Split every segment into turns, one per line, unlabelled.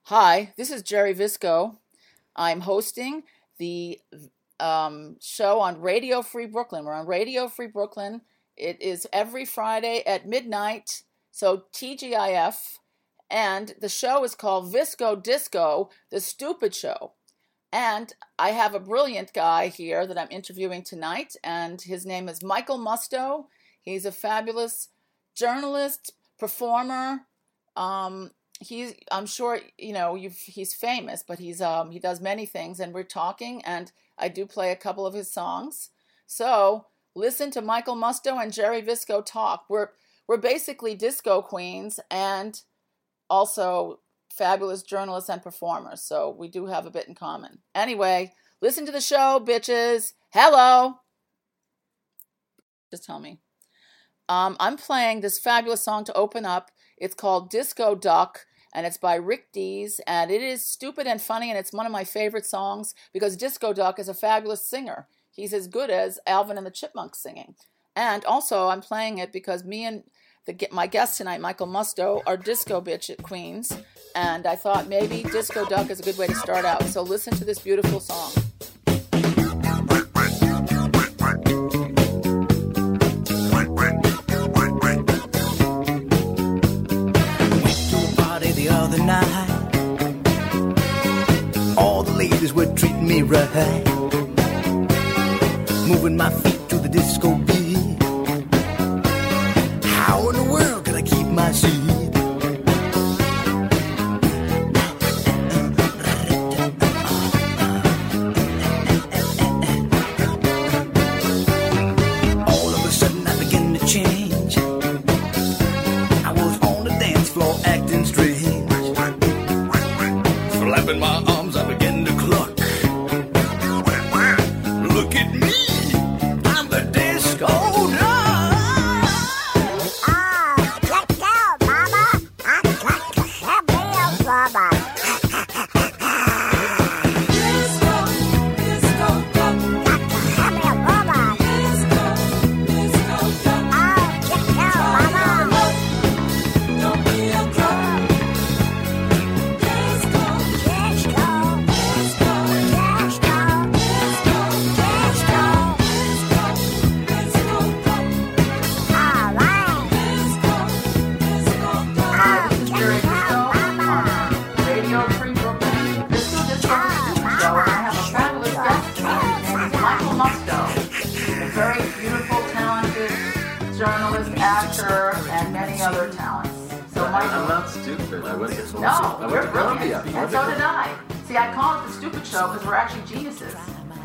Hi, this is Jerry Visco. I'm hosting the show on Radio Free Brooklyn. We're on Radio Free Brooklyn. It is every Friday at midnight, so TGIF. And the show is called Visco Disco, The Stupid Show. And I have a brilliant guy here that I'm interviewing tonight, and his name is Michael Musto. He's a fabulous journalist, performer. I'm sure he's famous, but he does many things, and we're talking, and I do play a couple of his songs. So listen to Michael Musto and Jerry Visco talk. We're basically disco queens and also fabulous journalists and performers, so we do have a bit in common. Anyway, listen to the show, bitches. Hello. Just tell me. I'm playing this fabulous song to open up. It's called Disco Duck, and it's by Rick Dees, and it is stupid and funny, and it's one of my favorite songs because Disco Duck is a fabulous singer. He's as good as Alvin and the Chipmunks singing. And also, I'm playing it because me and my guest tonight, Michael Musto, are disco bitch queens, and I thought maybe Disco Duck is a good way to start out. So listen to this beautiful song.
The other night, all the ladies were treating me right, moving my feet to the disco beat. How in the world could I keep my seat? All of a sudden I began to change. I was on the dance floor acting strange. Flapping my arms, I begin to cluck. Look at me, I'm the disco duck.
Oh, let's go, mama. I'm got to have real mama.
Disco, disco duck.
Got to have real mama.
Disco duck.
Oh, let's go, mama.
Don't be a drunk. Disco,
Disco,
disco,
disco,
disco duck.
all right.
Disco, disco duck.
Hi, this is Jerry Visco on Radio Free Brooklyn. Disco Disco Stupid Show, and I have a fabulous guest tonight. His name is Michael Musto, a very beautiful, talented journalist, actor, and many other talents. So
I'm
Michael,
not stupid. I went to
no,
I
we're
went to
brilliant,
Columbia.
and so did I. See, I call it the Stupid Show because we're actually geniuses.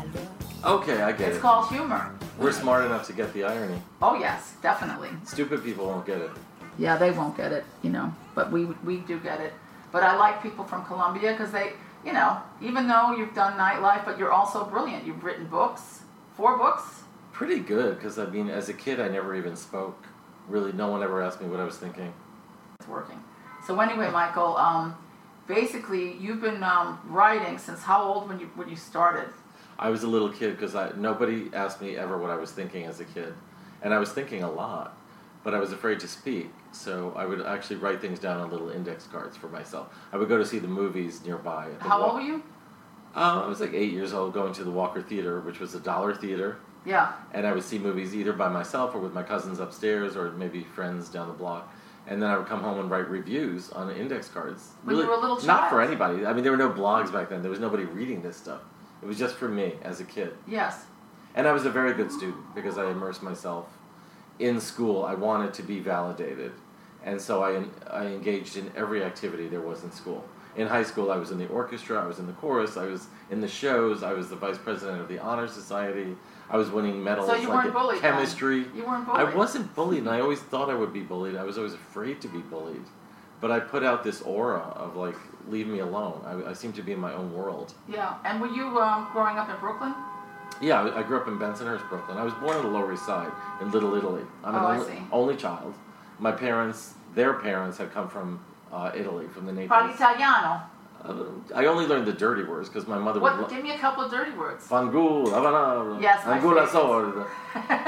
Okay, I get
It's
it.
called humor.
We're smart enough to get the irony.
Oh yes, definitely.
Stupid people won't get it.
Yeah, they won't get it, but we do get it. But I like people from Columbia because they, even though you've done nightlife, but you're also brilliant. You've written books, 4 books.
Pretty good, because as a kid, I never even spoke. Really, no one ever asked me what I was thinking.
It's working. So anyway, Michael, basically you've been writing since how old when you started?
I was a little kid because nobody asked me ever what I was thinking as a kid. And I was thinking a lot, but I was afraid to speak. So I would actually write things down on little index cards for myself. I would go to see the movies nearby. At the
How old were you?
I was like 8 years old, going to the Walker Theater, which was a dollar theater.
Yeah.
And I would see movies either by myself or with my cousins upstairs or maybe friends down the block. And then I would come home and write reviews on index cards.
When you were a little
Not for
child.
anybody. I mean, there were no blogs back then. There was nobody reading this stuff. It was just for me as a kid.
Yes.
And I was a very good student because I immersed myself in school. I wanted to be validated. And so I engaged in every activity there was in school. In high school, I was in the orchestra, I was in the chorus, I was in the shows, I was the vice president of the Honor Society, I was winning medals
So you
like
weren't
in
bullied then?
chemistry.
You weren't
I
bullied.
wasn't bullied, and I always thought I would be bullied. I was always afraid to be bullied. But I put out this aura of, like, leave me alone. I seem to be in my own world.
Yeah. And were you growing up in Brooklyn?
Yeah, I grew up in Bensonhurst, Brooklyn. I was born on the Lower East Side, in Little Italy. I'm
Oh, I
an
see.
only child. My parents, their parents had come from Italy, from the Naples.
Parli Italiano.
I only learned the dirty words because my mother would...
Give me a couple of dirty words.
Fangul, Havana,
Yes, my
Angula
favorite.
Sword.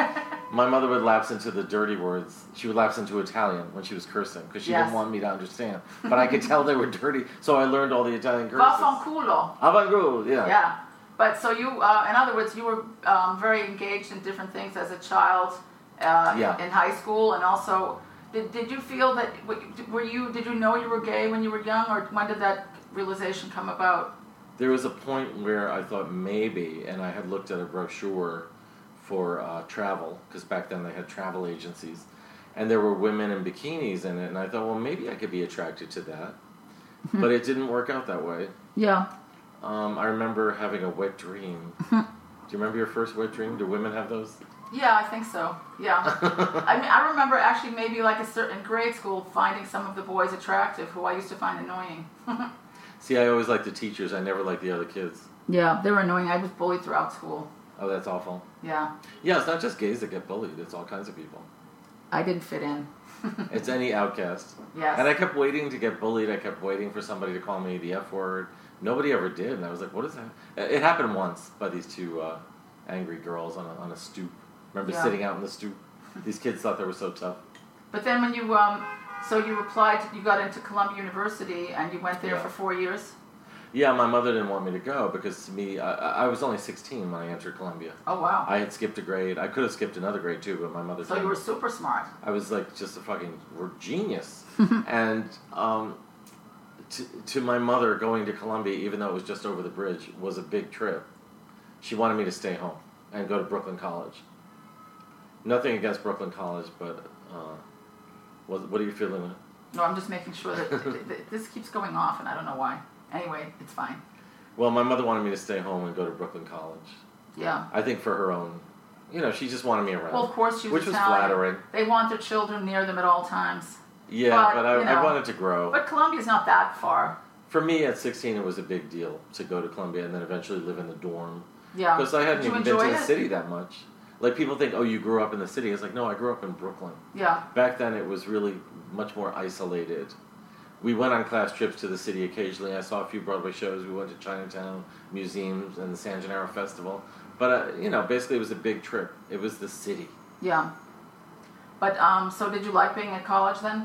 My mother would lapse into the dirty words. She would lapse into Italian when she was cursing because she
Yes.
didn't want me to understand. But I could tell they were dirty, so I learned all the Italian curses.
Vaffanculo.
Avangulo, yeah.
Yeah. But so you, in other words, you were very engaged in different things as a child
Yeah.
in high school, and also, did you feel that, did you know you were gay when you were young, or when did that realization come about?
There was a point where I thought maybe, and I had looked at a brochure for travel, because back then they had travel agencies, and there were women in bikinis in it, and I thought, well, maybe I could be attracted to that. But it didn't work out that way.
Yeah.
I remember having a wet dream. Do you remember your first wet dream? Do women have those?
Yeah, I think so. Yeah. I mean, I remember actually maybe like a certain grade school finding some of the boys attractive who I used to find annoying.
See, I always liked the teachers. I never liked the other kids.
Yeah, they were annoying. I was bullied throughout school.
Oh, that's awful.
Yeah.
Yeah, it's not just gays that get bullied. It's all kinds of people.
I didn't fit in.
It's any outcast.
Yes.
And I kept waiting to get bullied. I kept waiting for somebody to call me the F word. Nobody ever did. And I was like, what is that? It happened once by these two angry girls on a stoop. Remember
Yeah.
sitting out in the stoop? These kids thought they were so tough.
But then when you, so you applied, you got into Columbia University and you went there
Yeah.
for 4 years?
Yeah, my mother didn't want me to go because to me, I was only 16 when I entered Columbia.
Oh, wow.
I had skipped a grade. I could have skipped another grade too, but my mother
So
didn't.
you were super smart.
I was like just a fucking genius. And to my mother, going to Columbia, even though it was just over the bridge, was a big trip. She wanted me to stay home and go to Brooklyn College. Nothing against Brooklyn College, but what are you feeling?
No, I'm just making sure that this keeps going off and I don't know why. Anyway, it's fine.
Well, my mother wanted me to stay home and go to Brooklyn College.
Yeah.
I think for her own, she just wanted me around.
Well, of course, she was
which was
Italian.
flattering.
They want their children near them at all times.
Yeah, but
you know.
I wanted to grow.
But Columbia's not that far.
For me, at 16, it was a big deal to go to Columbia and then eventually live in the dorm.
Yeah.
Because I hadn't
Did you
even been to
enjoy
the
it?
city that much. Like, people think, oh, you grew up in the city. It's like, no, I grew up in Brooklyn.
Yeah.
Back then, it was really much more isolated. We went on class trips to the city occasionally. I saw a few Broadway shows. We went to Chinatown, museums, and the San Gennaro Festival. But, basically it was a big trip. It was the city.
Yeah. But, so did you like being at college then?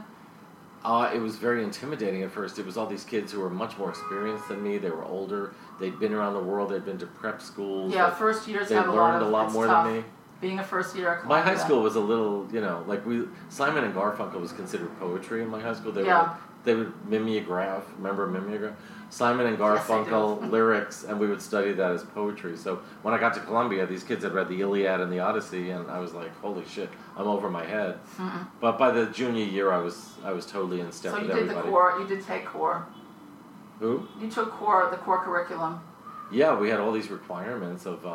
It was very intimidating at first. It was all these kids who were much more experienced than me. They were older. They'd been around the world. They'd been to prep schools.
Yeah, first years
They
have
learned a lot
it's
more
tough.
than me.
Being a first year at
My
Columbia.
high school was a little, Simon and Garfunkel was considered poetry in my high school.
Yeah.
They would mimeograph. Remember mimeograph? Simon and
Yes, I
Garfunkel
do.
lyrics, and we would study that as poetry. So when I got to Columbia, these kids had read the Iliad and the Odyssey, and I was like, holy shit, I'm over my head.
Mm-mm.
But by the junior year, I was totally in step
So
with
you did
everybody.
the core, you did take core.
Who?
You took the core curriculum.
Yeah, we had all these requirements of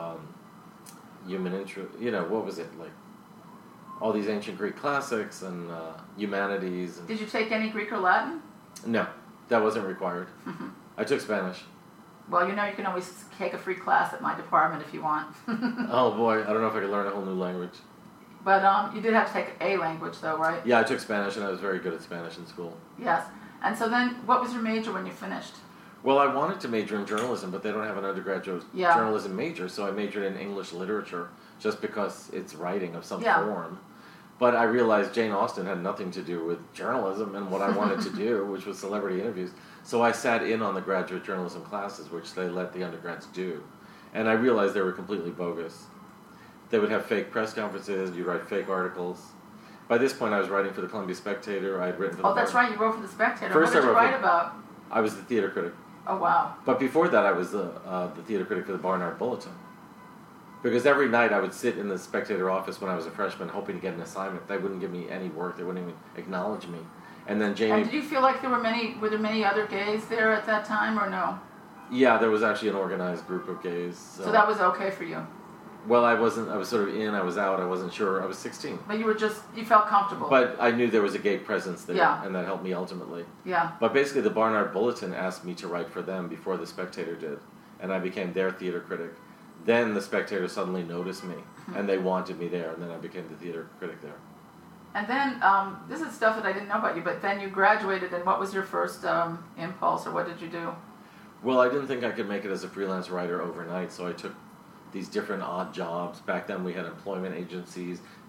human interest. What was it like? All these ancient Greek classics and humanities. And
Did you take any Greek or Latin?
no, that wasn't required.
Mm-hmm.
I took Spanish.
Well, you can always take a free class at my department if you want.
Oh boy, I don't know if I could learn a whole new language.
But you did have to take a language though, right?
Yeah, I took Spanish and I was very good at Spanish in school.
Yes. And so then, what was your major when you finished?
Well, I wanted to major in journalism, but they don't have an undergraduate
Yeah.
journalism major, so I majored in English literature just because it's writing of some
Yeah.
form. But I realized Jane Austen had nothing to do with journalism and what I wanted to do, which was celebrity interviews. So I sat in on the graduate journalism classes, which they let the undergrads do. And I realized they were completely bogus. They would have fake press conferences, you'd write fake articles. By this point, I was writing for the Columbia Spectator. I had written for the
Oh, that's
Bar-
right. You wrote for the Spectator.
First
what did
I
you
wrote
write
for-
about?
I was the theater critic.
Oh, wow.
But before that, I was the theater critic for the Barnard Bulletin. Because every night I would sit in the Spectator office when I was a freshman hoping to get an assignment. They wouldn't give me any work. They wouldn't even acknowledge me. And then Jamie...
And did you feel like were there many other gays there at that time or no?
Yeah, there was actually an organized group of gays.
So that was okay for you.
Well, I was sort of in, I was out, I wasn't sure. I was 16.
But you felt comfortable.
But I knew there was a gay presence there,
Yeah.
and that helped me ultimately.
Yeah.
But basically, the Barnard Bulletin asked me to write for them before the Spectator did, and I became their theater critic. Then the Spectator suddenly noticed me, and they wanted me there, and then I became the theater critic there.
And then, this is stuff that I didn't know about you, but then you graduated, and what was your first impulse, or what did you do?
Well, I didn't think I could make it as a freelance writer overnight, so I took these different odd jobs. Back then we had employment agencies,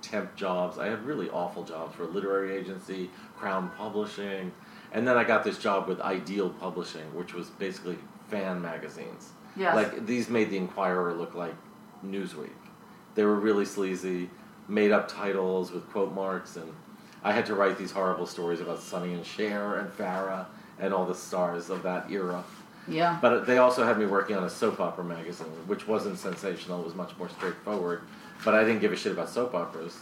temp jobs. I had really awful jobs for a literary agency, Crown Publishing, and then I got this job with Ideal Publishing, which was basically fan magazines.
Yes.
Like, these made the Inquirer look like Newsweek. They were really sleazy, made up titles with quote marks, and I had to write these horrible stories about Sonny and Cher and Farrah and all the stars of that era.
Yeah.
But they also had me working on a soap opera magazine, which wasn't sensational. It was much more straightforward. But I didn't give a shit about soap operas.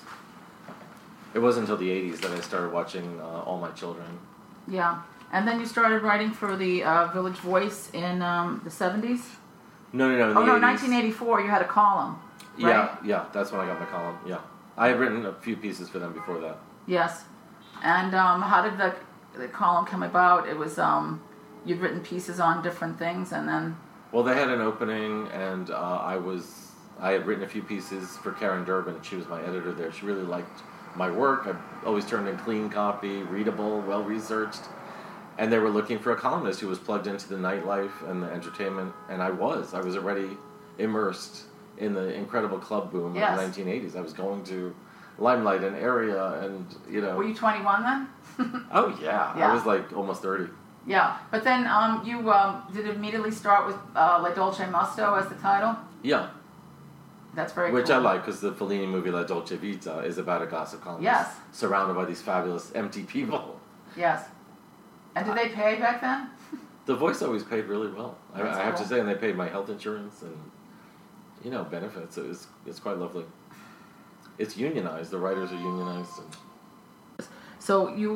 It wasn't until the 80s that I started watching All My Children.
Yeah. And then you started writing for the Village Voice in the 70s?
No, in the 80s.
1984 you had a column, right?
Yeah, that's when I got my column, yeah. I had written a few pieces for them before that.
Yes. And how did the column come about? It was, you'd written pieces on different things, and then...
Well, they had an opening, and I had written a few pieces for Karen Durbin. She was my editor there. She really liked my work. I always turned in clean copy, readable, well-researched. And they were looking for a columnist who was plugged into the nightlife and the entertainment, and I was already immersed in the incredible club boom
Yes.
of the 1980s. I was going to Limelight and Area, and, you know...
Were you 21 then?
Oh, yeah.
Yeah.
I was, like, almost 30.
Yeah. But then you did immediately start with La Dolce Musto as the title?
Yeah.
That's very
Which
cool.
I like, because the Fellini movie La Dolce Vita is about a gossip columnist
Yes.
surrounded by these fabulous empty people.
Yes. And did they pay back then?
The Voice always paid really well. I
That's
have to
cool.
say, and they paid my health insurance and, you know, benefits. It's quite lovely. It's unionized. The writers are unionized. And
So you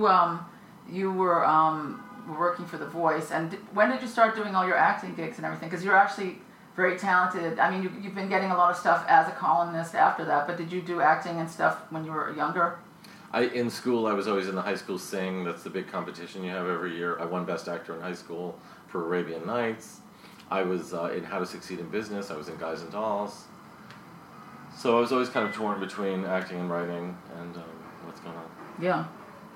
were working for The Voice, and when did you start doing all your acting gigs and everything? Because you're actually very talented. I mean, you've been getting a lot of stuff as a columnist after that, but did you do acting and stuff when you were younger?
In school, I was always in the high school sing. That's the big competition you have every year. I won Best Actor in high school for Arabian Nights. I was in How to Succeed in Business. I was in Guys and Dolls. So I was always kind of torn between acting and writing and what's going on.
Yeah.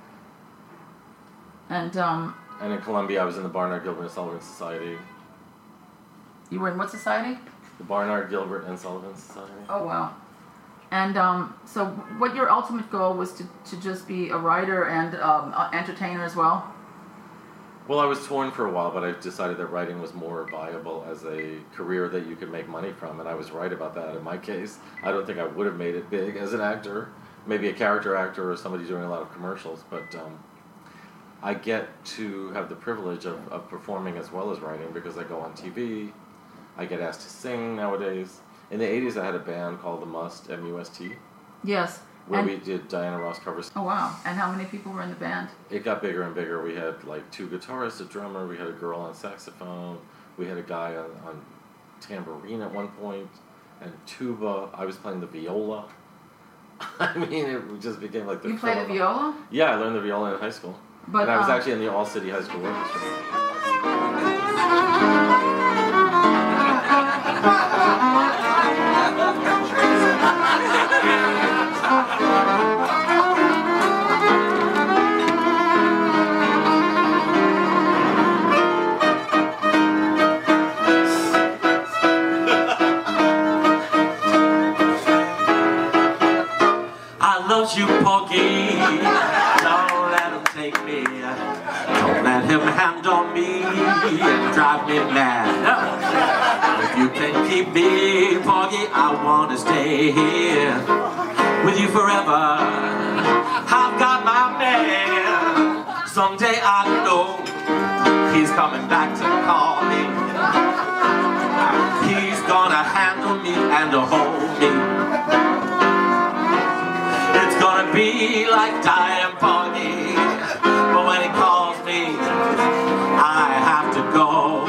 And
And in Columbia, I was in the Barnard Gilbert and Sullivan Society.
you were in what society?
The Barnard Gilbert and Sullivan Society.
Oh, wow. And so what your ultimate goal was to just be a writer and entertainer as well?
Well, I was torn for a while, but I decided that writing was more viable as a career that you could make money from, and I was right about that in my case. I don't think I would have made it big as an actor, maybe a character actor or somebody doing a lot of commercials, but I get to have the privilege of performing as well as writing because I go on TV, I get asked to sing nowadays. In the 80s, I had a band called The Must, M-U-S-T,
Yes.
where
And-
we did Diana Ross covers.
Oh, wow. And how many people were in the band?
It got bigger and bigger. We had like 2 guitarists, a drummer, we had a girl on saxophone, we had a guy on tambourine at one point, and tuba. I was playing the viola. I mean, it just became like the...
You played the
fill-up.
viola?
Yeah, I learned the viola in high school.
But,
and I was actually in the All-City High School Orchestra.
I love you, Porgy. Don't let him take me. Don't let him handle me and drive me mad. If you can keep me, Porgy, I want to stay here with you forever. I've got my man. Someday I know he's coming back to call me. He's gonna handle me and hold me. It's gonna be like dying Porgy, but when he calls me, I have to go.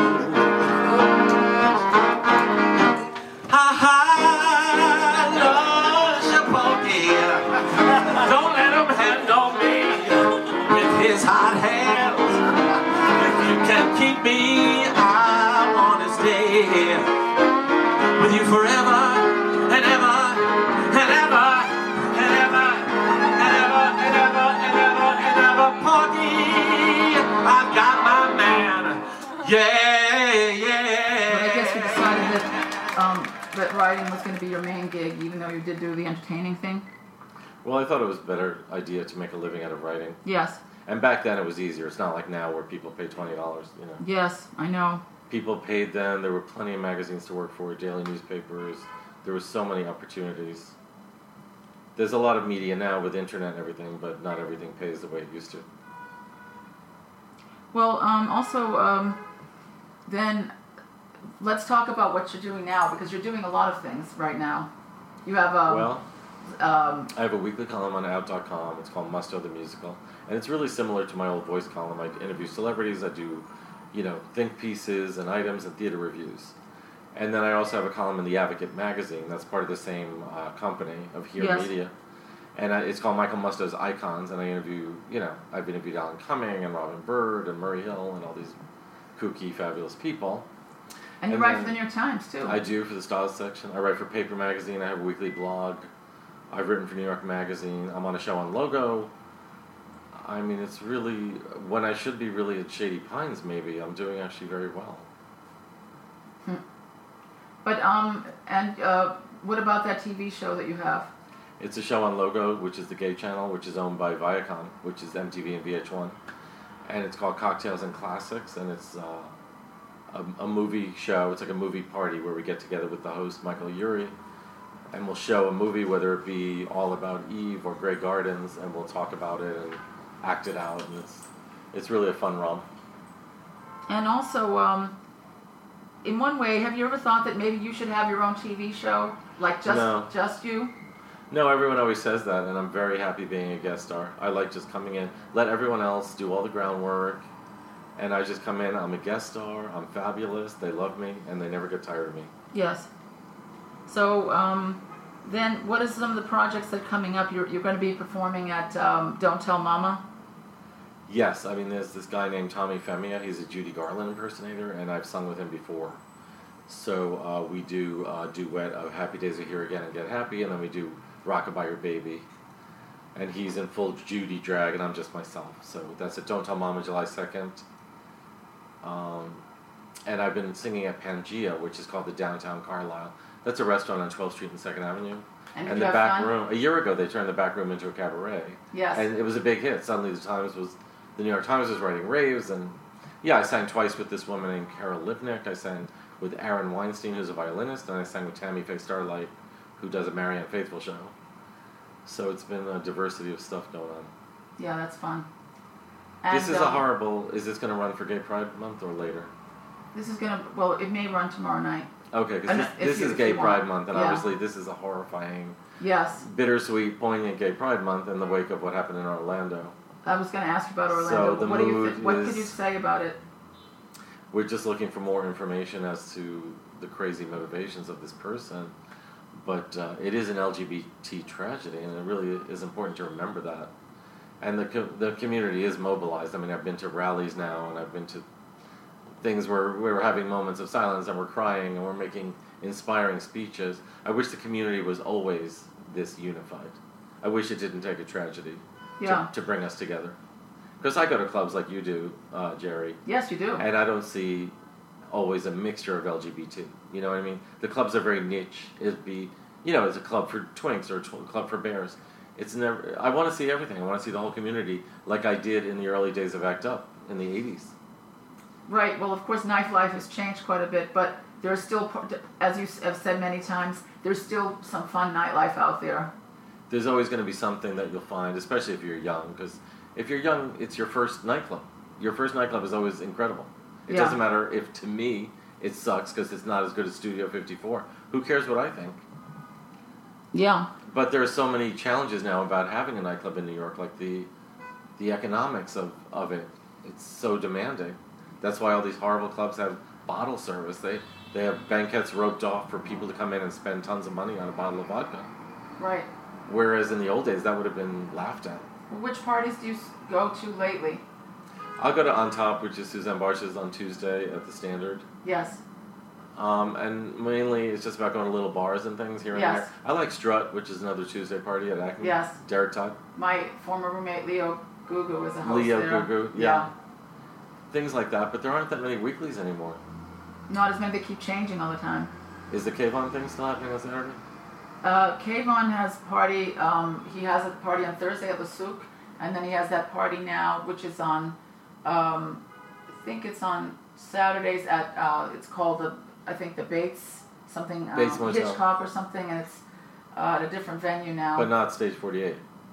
I love you, Porgy. Don't let him handle me with his hot hands. If you can keep me, I wanna stay here with you forever and ever and ever. I've got my man. Yeah, yeah.
But I guess you decided that writing was going to be your main gig, even though you did do the entertaining thing?
Well, I thought it was a better idea to make a living out of writing.
Yes.
And back then it was easier. It's not like now where people pay $20, you know.
Yes, I know.
People paid then. There were plenty of magazines to work for, daily newspapers. There were so many opportunities. There's a lot of media now with internet and everything, but not everything pays the way it used to.
Well, also, then let's talk about what you're doing now, because you're doing a lot of things right now. You have
Well, I have a weekly column on out.com. It's called Musto the Musical. And it's really similar to my old voice column. I interview celebrities. I do, you know, think pieces and items and theater reviews. And then I also have a column in The Advocate magazine. That's part of the same company of Here
Yes.
Media. And it's called Michael Musto's Icons. And I interview, you know, I've interviewed Alan Cumming and Robin Bird and Murray Hill and all these kooky, fabulous people.
and you
and
write
then
for the New York Times, too.
I do for the Styles section. I write for Paper Magazine. I have a weekly blog. I've written for New York Magazine. I'm on a show on Logo. I mean, it's really, when I should be really at Shady Pines, maybe, I'm doing actually very well.
But, what about that TV show that you have?
It's a show on Logo, which is the gay channel, which is owned by Viacom, which is MTV and VH1. And it's called Cocktails and Classics, and it's a movie show. It's like a movie party where we get together with the host, Michael Urie, and we'll show a movie, whether it be All About Eve or Grey Gardens, and we'll talk about it and act it out, and it's really a fun romp.
And also, in one way, have you ever thought that maybe you should have your own TV show? Like
No.
just you?
No, everyone always says that, and I'm very happy being a guest star. I like just coming in, let everyone else do all the groundwork, and I just come in, I'm a guest star, I'm fabulous, they love me, and they never get tired of me.
Yes. So, then what are some of the projects that are coming up? You're going to be performing at Don't Tell Mama?
Yes, I mean, there's this guy named Tommy Femia, he's a Judy Garland impersonator, and I've sung with him before. So we do a duet of Happy Days Are Here Again and Get Happy, and then we do Rockabye Your Baby. And he's in full Judy drag, and I'm just myself. So that's at Don't Tell Mama, July 2nd. And I've been singing at Pangea, which is called the Downtown Carlisle. That's a restaurant on 12th Street and 2nd Avenue.
And
And
you
the
have
back
fun?
room, a year ago, they turned the back room into a cabaret.
Yes.
And it was a big hit. Suddenly the New York Times was writing raves, and yeah, I sang twice with this woman named Carol Lipnick. I sang with Aaron Weinstein, who's a violinist, and I sang with Tammy Faye Starlight, who does a Marianne Faithfull show. So it's been a diversity of stuff going on.
Yeah, that's fun. And,
This is a horrible, is this going to run for Gay Pride Month or later?
This is going to, well, it may run tomorrow night.
Okay, because
If
this
you-
is
if
Gay
you
Pride
want.
Month, and
Yeah.
obviously this is a horrifying,
Yes.
bittersweet, poignant Gay Pride Month in the wake of what happened in Orlando.
I was going to ask you about Orlando.
So the
what
mood
what
is-
could you say about it?
We're just looking for more information as to the crazy motivations of this person. But it is an LGBT tragedy, and it really is important to remember that. And the community is mobilized. I mean, I've been to rallies now, and I've been to things where we're having moments of silence, and we're crying, and we're making inspiring speeches. I wish the community was always this unified. I wish it didn't take a tragedy
Yeah.
to bring us together. Because I go to clubs like you do, Jerry,
Yes, you do.
and I don't see always a mixture of LGBT. You know what I mean? The clubs are very niche. It'd be, you know, it's a club for twinks or a club for bears. It's never. I want to see everything. I want to see the whole community, like I did in the early days of ACT UP in the '80s.
Right. Well, of course, nightlife has changed quite a bit, but there's still, as you have said many times, there's still some fun nightlife out there.
There's always going to be something that you'll find, especially if you're young, because if you're young, it's your first nightclub. Your first nightclub is always incredible. It
Yeah.
doesn't matter if, to me, it sucks because it's not as good as Studio 54. Who cares what I think?
Yeah.
But there are so many challenges now about having a nightclub in New York, like the economics of it. It's so demanding. That's why all these horrible clubs have bottle service. They have banquets roped off for people to come in and spend tons of money on a bottle of vodka.
Right.
Whereas in the old days, that would have been laughed at.
Which parties do you go to lately?
I'll go to On Top, which is Suzanne Barsh's on Tuesday at the Standard.
Yes.
And mainly it's just about going to little bars and things here and
Yes.
there. I like Strut, which is another Tuesday party at Acme.
Yes.
Derek Todd.
My former roommate Leo Gugu is a host
Leo
there.
Gugu, yeah. Things like that, but there aren't that many weeklies anymore.
Not as many. They keep changing all the time.
Is the Kayvon thing still happening on Saturday?
Kayvon has party. He has a party on Thursday at La Souk, and then he has that party now, which is on. I think it's on Saturdays at. It's called the Bates something.
Bates Motel.
Hitchcock or something, and it's at a different venue now.
But not Stage 48.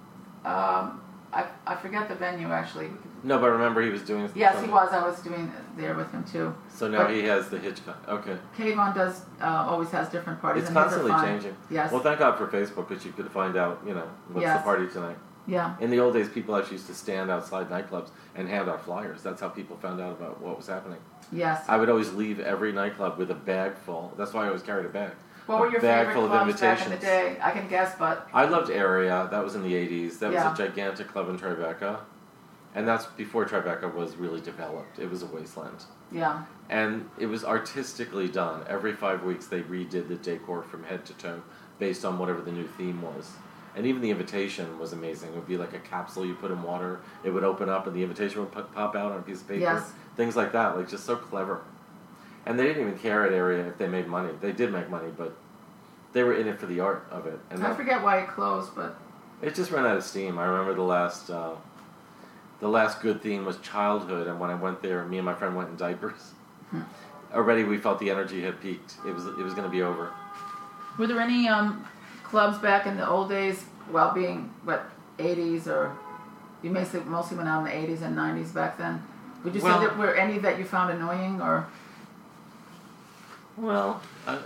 I forget the venue actually.
No, but remember he was doing.
Yes,
something.
he was. I was doing there with him too.
So now
But
he has the Hitchcock. Okay.
Kayvon does always has different parties.
It's
and his are
constantly
fun.
changing.
Yes.
Well, thank God for Facebook, because you could find out, what's
Yes.
the party tonight.
Yeah.
In the old days, people actually used to stand outside nightclubs and hand out flyers. That's how people found out about what was happening.
Yes.
I would always leave every nightclub with a bag full. That's why I always carried a bag.
What were your
bag
favorite
full of
clubs back in
invitations.
the day? I can guess, but
I loved Area. That was in the 80s. That
Yeah.
was a gigantic club in Tribeca. And that's before Tribeca was really developed. It was a wasteland.
yeah.
And it was artistically done. Every 5 weeks they redid the decor from head to toe based on whatever the new theme was. And even the invitation was amazing. It would be like a capsule you put in water. It would open up and the invitation would pop out on a piece of paper.
Yes.
Things like that, like just so clever. And they didn't even care at Area if they made money. They did make money, but they were in it for the art of it. And
I
that,
forget why it closed, but
it just ran out of steam. I remember the last good theme was childhood, and when I went there, me and my friend went in diapers. Already we felt the energy had peaked. It was going to be over.
were there any clubs back in the old days, well, being, 80s, or you mostly went out in the 80s and 90s back then? Would you
Well-
say that were any that you found annoying, or?
Well,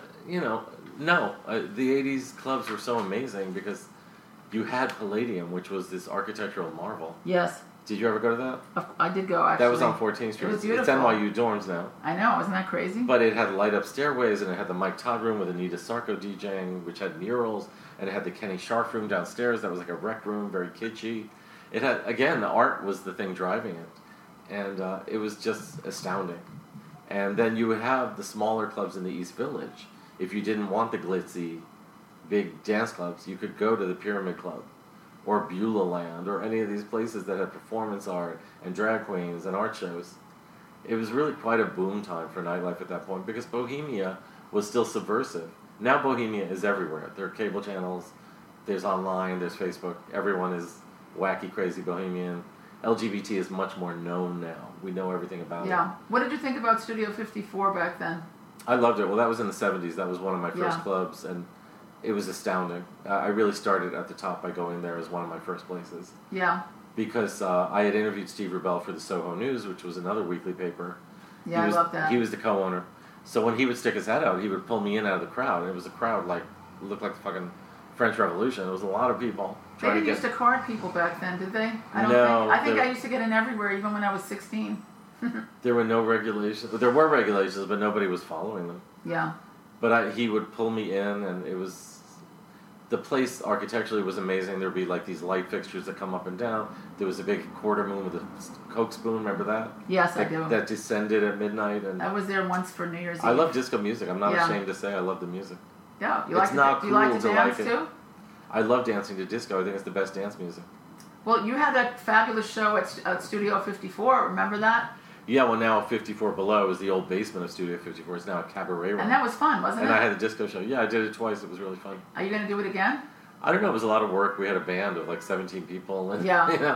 no. The 80s clubs were so amazing because you had Palladium, which was this architectural marvel.
Yes.
Did you ever go to that?
I did go, actually.
That was on 14th Street.
It was
It's
beautiful.
NYU dorms now.
I know, isn't that crazy?
But it had light up stairways, and it had the Mike Todd room with Anita Sarko DJing, which had murals, and it had the Kenny Scharf room downstairs that was like a rec room, very kitschy. It had, again, the art was the thing driving it. And it was just astounding. And then you would have the smaller clubs in the East Village. If you didn't want the glitzy, big dance clubs, you could go to the Pyramid Club or Beulah Land or any of these places that had performance art and drag queens and art shows. It was really quite a boom time for nightlife at that point because Bohemia was still subversive. Now Bohemia is everywhere. There are cable channels, there's online, there's Facebook. Everyone is wacky, crazy Bohemian. LGBT is much more known now. We know everything about it.
Yeah. What did you think about Studio 54 back then?
I loved it. Well, that was in the 70s. That was one of my first
Yeah.
clubs, and it was astounding. I really started at the top by going there as one of my first places.
Yeah.
Because I had interviewed Steve Rubell for the Soho News, which was another weekly paper.
Yeah, I love that.
He was the co-owner. So when he would stick his head out, he would pull me in out of the crowd. And it was a crowd looked like the fucking French Revolution. It was a lot of people
They
trying
didn't
to
used
get...
to card people back then, did they? I don't
No,
think. I think
they-
I used to get in everywhere, even when I was 16.
There were no regulations. There were regulations, but nobody was following them.
Yeah.
But he would pull me in, and it was... The place architecturally was amazing. There'd be like these light fixtures that come up and down. There was a big quarter moon with a Coke spoon. Remember that?
Yes, I do.
That descended at midnight. And
I was there once for New Year's Eve.
I love disco music. I'm not
Yeah.
ashamed to say I love the music.
Yeah. You
It's
like
not
to, you like
cool
to
to
dance
like it.
too?
I love dancing to disco. I think it's the best dance music.
Well, you had that fabulous show at Studio 54. Remember that?
Yeah, well now 54 Below is the old basement of Studio 54. It's now a cabaret room.
And that was fun, wasn't
And
it?
I had a disco show. Yeah, I did it twice. It was really fun.
Are you going to do it again?
I don't know. It was a lot of work. We had a band of like 17 people. And,
Yeah.
You know,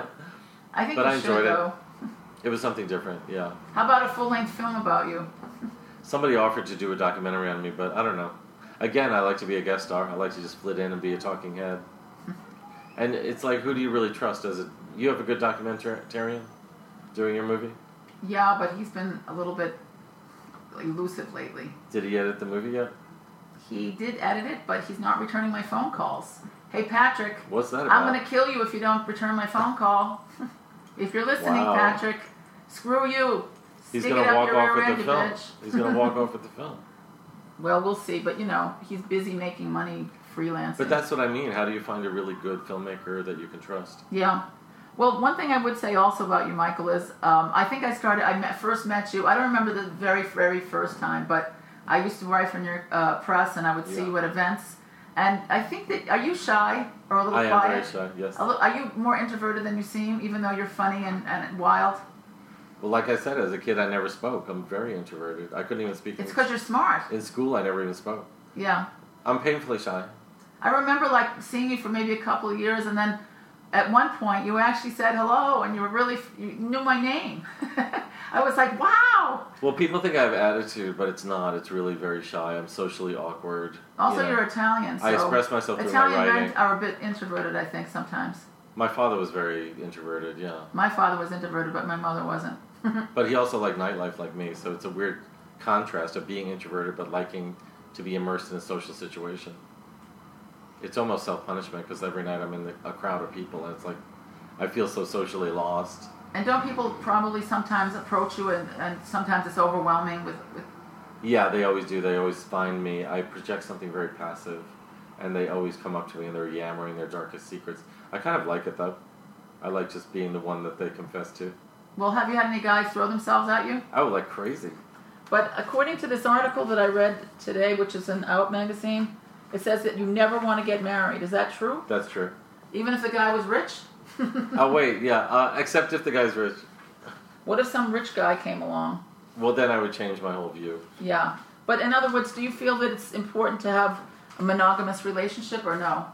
I think
But
you
I
should
enjoyed it.
though.
it was something different. Yeah.
How about a full-length film about you?
Somebody offered to do a documentary on me, but I don't know. Again, I like to be a guest star. I like to just flit in and be a talking head. And it's like, who do you really trust? You have a good documentarian doing your movie?
Yeah, but he's been a little bit elusive lately.
Did he edit the movie yet?
He did edit it, but he's not returning my phone calls. Hey, Patrick,
What's that about?
I'm going to kill you if you don't return my phone call. If you're listening,
Wow.
Patrick, screw you.
He's
Stick
going
it
to
up
walk
your
off
rear
with
end,
the
you
film.
bitch.
He's going to walk off with the film.
Well, we'll see, but he's busy making money freelancing.
But that's what I mean. How do you find a really good filmmaker that you can trust?
Yeah. Well, one thing I would say also about you, Michael, is I think first met you. I don't remember the very, very first time, but I used to write for New York Press, and I would see
Yeah.
you at events. And I think that, are you shy or a little
I am
quiet?
very shy, yes.
Are you more introverted than you seem, even though you're funny and wild?
Well, like I said, as a kid, I never spoke. I'm very introverted. I couldn't even speak
It's because you're smart.
in school. I never even spoke.
Yeah.
I'm painfully shy.
I remember like seeing you for maybe a couple of years, and then at one point you actually said hello, and you knew my name. I was like, wow.
Well, people think I have attitude, but it's not. It's really very shy. I'm socially awkward.
Also,
you know.
you're Italian, so
I express myself through
Italian
my writing.
men are a bit introverted, I think, sometimes.
My father was very introverted, yeah.
My father was introverted, but my mother wasn't.
But he also liked nightlife like me, so it's a weird contrast of being introverted but liking to be immersed in a social situation. It's almost self-punishment because every night I'm in a crowd of people and it's like I feel so socially lost.
And don't people probably sometimes approach you and sometimes it's overwhelming with...
Yeah, they always do. They always find me. I project something very passive and they always come up to me and they're yammering their darkest secrets. I kind of like it though. I like just being the one that they confess to.
Well, have you had any guys throw themselves at you?
Oh, like crazy.
But according to this article that I read today, which is an Out magazine, it says that you never want to get married. Is that true?
That's true.
Even if the guy was rich?
Oh, wait, yeah. Except if the guy's rich.
What if some rich guy came along?
Well, then I would change my whole view.
Yeah. But in other words, do you feel that it's important to have a monogamous relationship or no?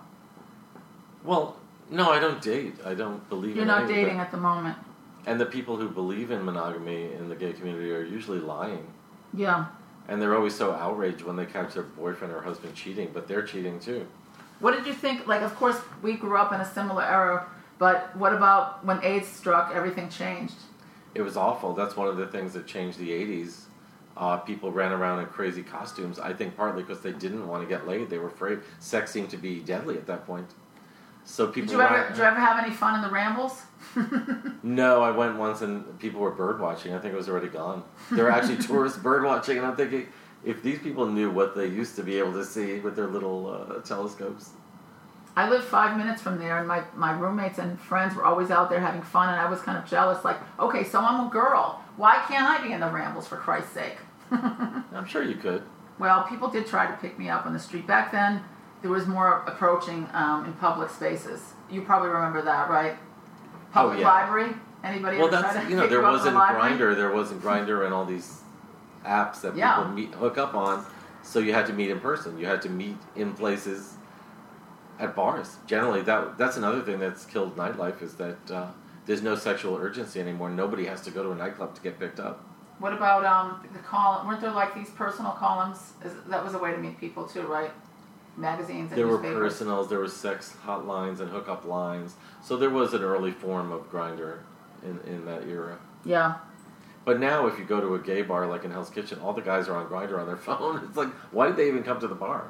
Well, no, I don't date. I don't believe
You're
in
not
any of
dating
that.
at the moment.
And the people who believe in monogamy in the gay community are usually lying.
Yeah.
And they're always so outraged when they catch their boyfriend or husband cheating, but they're cheating too.
What did you think? Like, of course, we grew up in a similar era, but what about when AIDS struck, everything changed?
It was awful. That's one of the things that changed the 80s. People ran around in crazy costumes, I think partly because they didn't want to get laid. They were afraid. Sex seemed to be deadly at that point. So people
Did you ever have any fun in the rambles?
No, I went once and people were bird watching. I think it was already gone. They were actually tourists bird watching, and I'm thinking, if these people knew what they used to be able to see with their little telescopes.
I lived 5 minutes from there, and my roommates and friends were always out there having fun, and I was kind of jealous. Like, okay, so I'm a girl. Why can't I be in the rambles, for Christ's sake?
I'm sure you could.
Well, people did try to pick me up on the street. Back then, there was more approaching in public spaces. You probably remember that, right? Public
yeah.
library? Anybody
Well,
ever try
that's,
to
you know,
pick
there
you up in the
wasn't
library?
Grindr. There wasn't Grindr and all these apps that
Yeah.
people hook up on. So you had to meet in person. You had to meet in places at bars. Generally, that's another thing that's killed nightlife is that there's no sexual urgency anymore. Nobody has to go to a nightclub to get picked up.
What about the column? Weren't there like these personal columns? That was a way to meet people too, right? Magazines and
There were
newspapers.
personals, there was sex hotlines and hookup lines. So there was an early form of Grindr in that era.
Yeah.
But now if you go to a gay bar like in Hell's Kitchen, all the guys are on Grindr on their phone. It's like, why did they even come to the bar?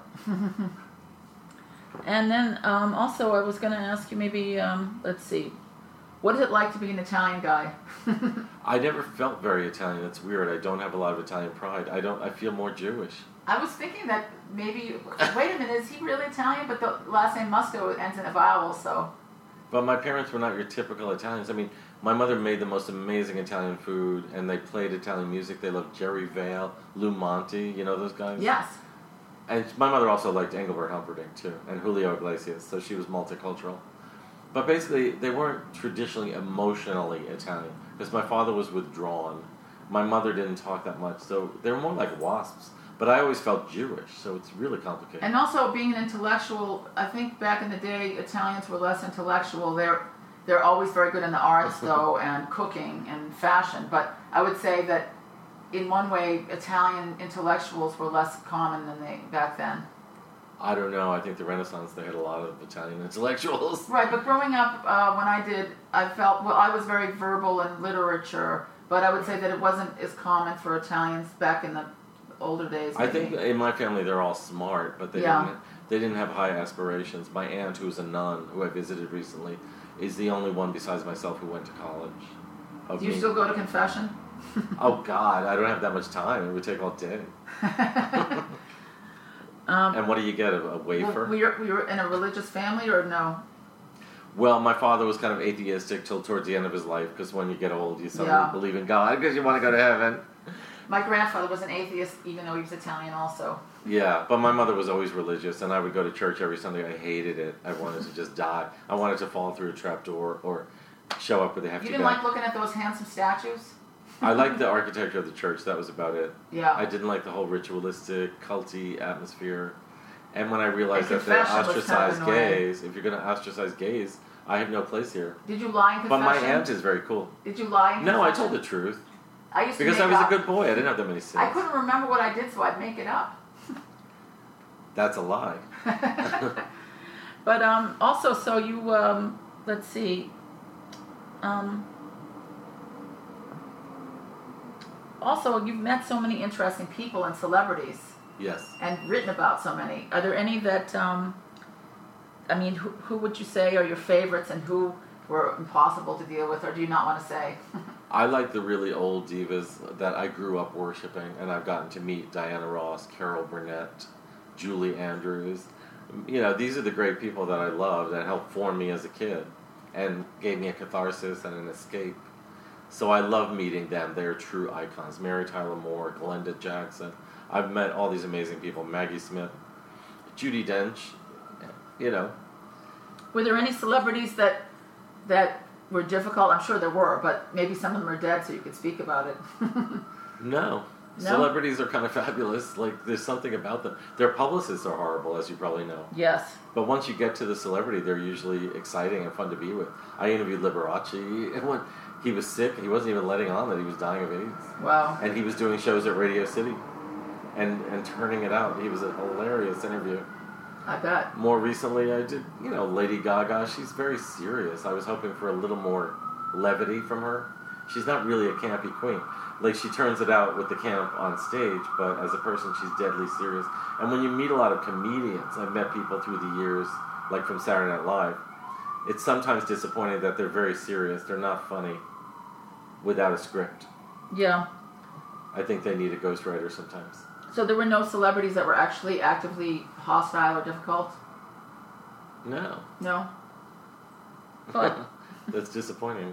And then also I was going to ask you maybe, let's see, what is it like to be an Italian guy?
I never felt very Italian. That's weird. I don't have a lot of Italian pride. I feel more Jewish.
I was thinking that maybe, wait a minute, is he really Italian? But the last name Musto ends in a vowel, so.
But my parents were not your typical Italians. I mean, my mother made the most amazing Italian food, and they played Italian music. They loved Jerry Vale, Lou Monte, you know those guys?
Yes.
And my mother also liked Engelbert Humperdinck, too, and Julio Iglesias, so she was multicultural. But basically, they weren't traditionally emotionally Italian, because my father was withdrawn. My mother didn't talk that much, so they were more like wasps. But I always felt Jewish, so it's really complicated.
And also being an intellectual, I think back in the day, Italians were less intellectual. They're always very good in the arts, though, and cooking and fashion. But I would say that in one way, Italian intellectuals were less common than they back then.
I don't know. I think the Renaissance, they had a lot of Italian intellectuals.
Right, but growing up, when I did, I felt, well, I was very verbal in literature, but I would say that it wasn't as common for Italians back in the older days.
I
maybe.
think in my family they're all smart, but they didn't have high aspirations. My aunt, who was a nun, who I visited recently, is the only one besides myself who went to college.
Do you still go to confession?
Oh God, I don't have that much time. It would take all day. And what do you get? A wafer?
Were you in a religious family or no?
Well, my father was kind of atheistic till towards the end of his life, because when you get old, you suddenly believe in God because you want to go to heaven.
My grandfather was an atheist, even though he was Italian also.
Yeah, but my mother was always religious, and I would go to church every Sunday. I hated it. I wanted to just die. I wanted to fall through a trapdoor or show up where they have
You
to
didn't
go.
like looking at those handsome statues?
I liked the architecture of the church. That was about it.
Yeah.
I didn't like the whole ritualistic, culty atmosphere. And when I realized
And
that they
Confession was
ostracize
kind of annoying.
gays, if you're going to ostracize gays, I have no place here.
Did you lie in
But
Confession?
my aunt is very cool.
Did you lie in
No, I
Confession?
told the truth.
I used to
Because
make
I was
up.
a good boy. I didn't have that many sins.
I couldn't remember what I did, so I'd make it up.
That's a lie.
But also, so you let's see. Also, you've met so many interesting people and celebrities,
Yes.
and written about so many. Are there any that I mean, who would you say are your favorites, and who were impossible to deal with, or do you not want to say?
I like the really old divas that I grew up worshiping, and I've gotten to meet Diana Ross, Carol Burnett, Julie Andrews. You know, these are the great people that I love that helped form me as a kid and gave me a catharsis and an escape. So I love meeting them. They're true icons. Mary Tyler Moore, Glenda Jackson. I've met all these amazing people. Maggie Smith, Judi Dench, you know.
Were there any celebrities that were difficult? I'm sure there were, but maybe some of them are dead, so you could speak about it.
No. Celebrities are kind of fabulous. Like, there's something about them. Their publicists are horrible, as you probably know.
Yes.
But once you get to the celebrity, they're usually exciting and fun to be with. I interviewed Liberace, and when he was sick, he wasn't even letting on that he was dying of AIDS.
Wow.
And he was doing shows at Radio City and turning it out. He was a hilarious interview.
I bet.
More recently, I did, you know, Lady Gaga. She's very serious. I was hoping for a little more levity from her. She's not really a campy queen. Like, she turns it out with the camp on stage, but as a person, she's deadly serious. And when you meet a lot of comedians, I've met people through the years, like from Saturday Night Live, it's sometimes disappointing that they're very serious. They're not funny without a script.
Yeah.
I think they need a ghostwriter sometimes.
So there were no celebrities that were actually actively hostile or difficult?
No.
No? But
That's disappointing.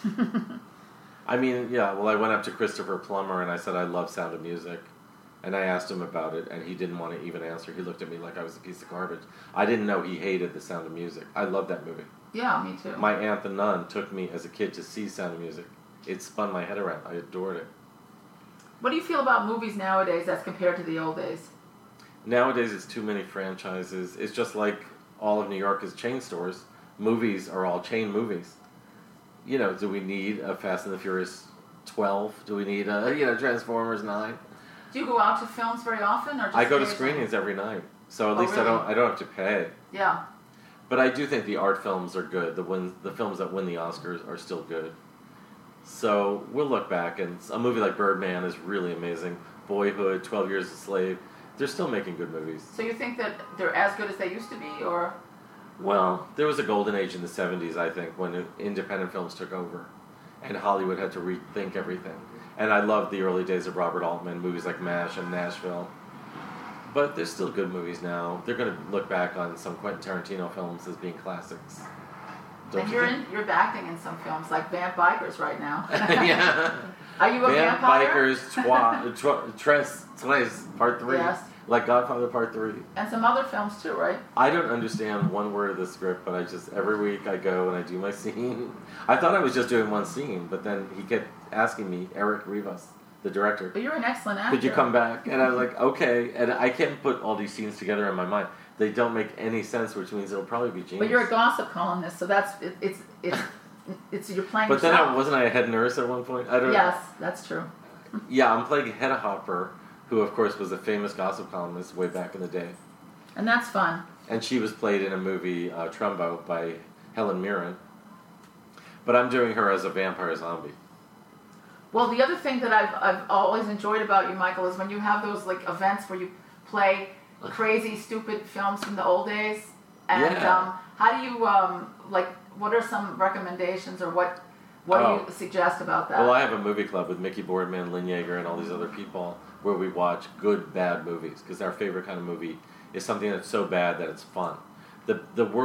I mean, yeah, well, I went up to Christopher Plummer and I said I love Sound of Music. And I asked him about it, and he didn't want to even answer. He looked at me like I was a piece of garbage. I didn't know he hated The Sound of Music. I love that movie.
yeah, me too.
My aunt, the nun, took me as a kid to see Sound of Music. It spun my head around. I adored it.
What do you feel about movies nowadays as compared to the old days?
Nowadays, it's too many franchises. It's just like all of New York is chain stores. Movies are all chain movies. You know, do we need a Fast and the Furious 12? Do we need a, Transformers 9?
Do you go out to films very often, or just
I go to
occasionally?
screenings every night, so at
Oh,
least
really?
I don't have to pay.
Yeah.
But I do think the art films are good. The films that win the Oscars are still good. So we'll look back, and a movie like Birdman is really amazing. Boyhood, 12 Years a Slave, they're still making good movies.
So you think that they're as good as they used to be, or?
Well, there was a golden age in the 70s, I think, when independent films took over, and Hollywood had to rethink everything. And I loved the early days of Robert Altman, movies like MASH and Nashville. But there's still good movies now. They're going to look back on some Quentin Tarantino films as being classics. Don't
And
you think?
you're acting in some films like Vamp Bikers right now.
Yeah.
Are you a
Vamp
vampire?
Bikers, Tres, Part 3.
Yes.
Like Godfather Part 3.
And some other films too, right?
I don't understand one word of the script, but I just, every week I go and I do my scene. I thought I was just doing one scene, but then he kept asking me, Eric Rivas, the director,
But you're an excellent actor.
could you come back? And I was like, okay. And I can't put all these scenes together in my mind. They don't make any sense, which means it'll probably be genius.
But you're a gossip columnist, so that's it's you're playing
But then
yourself.
wasn't I a head nurse at one point? I don't.
Yes, that's true.
Yeah, I'm playing Hedda Hopper, who of course was a famous gossip columnist way back in the day.
And that's fun.
And she was played in a movie, Trumbo, by Helen Mirren. But I'm doing her as a vampire zombie.
Well, the other thing that I've always enjoyed about you, Michael, is when you have those like events where you play crazy, stupid films from the old days. And
Yeah.
how do you like? What are some recommendations, or what do you suggest about that?
Well, I have a movie club with Mickey Boardman, Lynn Yeager, and all these other people where we watch good, bad movies. Because our favorite kind of movie is something that's so bad that it's fun. The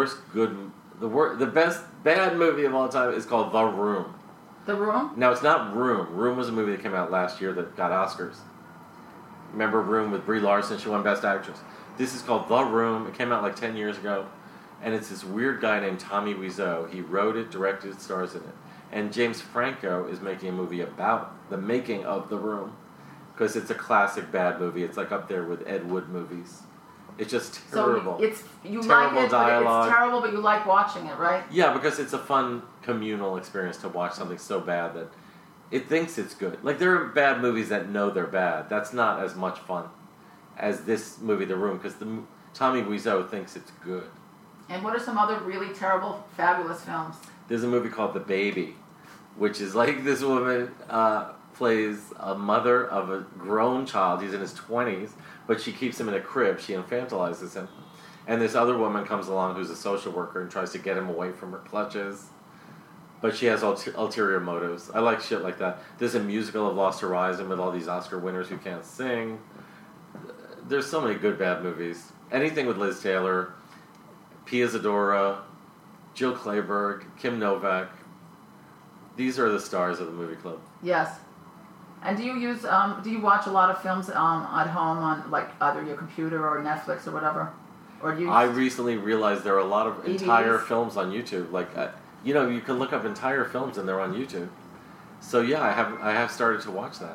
best bad movie of all time is called The Room.
The Room?
Now, it's not Room. Room was a movie that came out last year that got Oscars. Remember Room with Brie Larson? She won Best Actress. This is called The Room. It came out like 10 years ago. And it's this weird guy named Tommy Wiseau. He wrote it, directed it, stars in it. And James Franco is making a movie about the making of The Room. Because it's a classic bad movie. It's like up there with Ed Wood movies. It's just
So
terrible.
it's you like
Terrible
it, but
dialogue.
it's terrible, but you like watching it, right?
Yeah, because it's a fun communal experience to watch something so bad that it thinks it's good. Like, there are bad movies that know they're bad. That's not as much fun as this movie, The Room, because Tommy Wiseau thinks it's good.
And what are some other really terrible, fabulous films?
There's a movie called The Baby, which is like this woman plays a mother of a grown child. He's in his 20s, but she keeps him in a crib. She infantilizes him. And this other woman comes along who's a social worker and tries to get him away from her clutches. But she has ulterior motives. I like shit like that. There's a musical of Lost Horizon with all these Oscar winners who can't sing. There's so many good bad movies. Anything with Liz Taylor, Pia Zadora, Jill Clayburgh, Kim Novak. These are the stars of the movie club.
Yes. And do you watch a lot of films at home on like either your computer or Netflix or whatever? Or do you?
I recently realized there are a lot of
DVDs?
entire films on YouTube. Like, you can look up entire films and they're on YouTube. So yeah, I have started to watch that.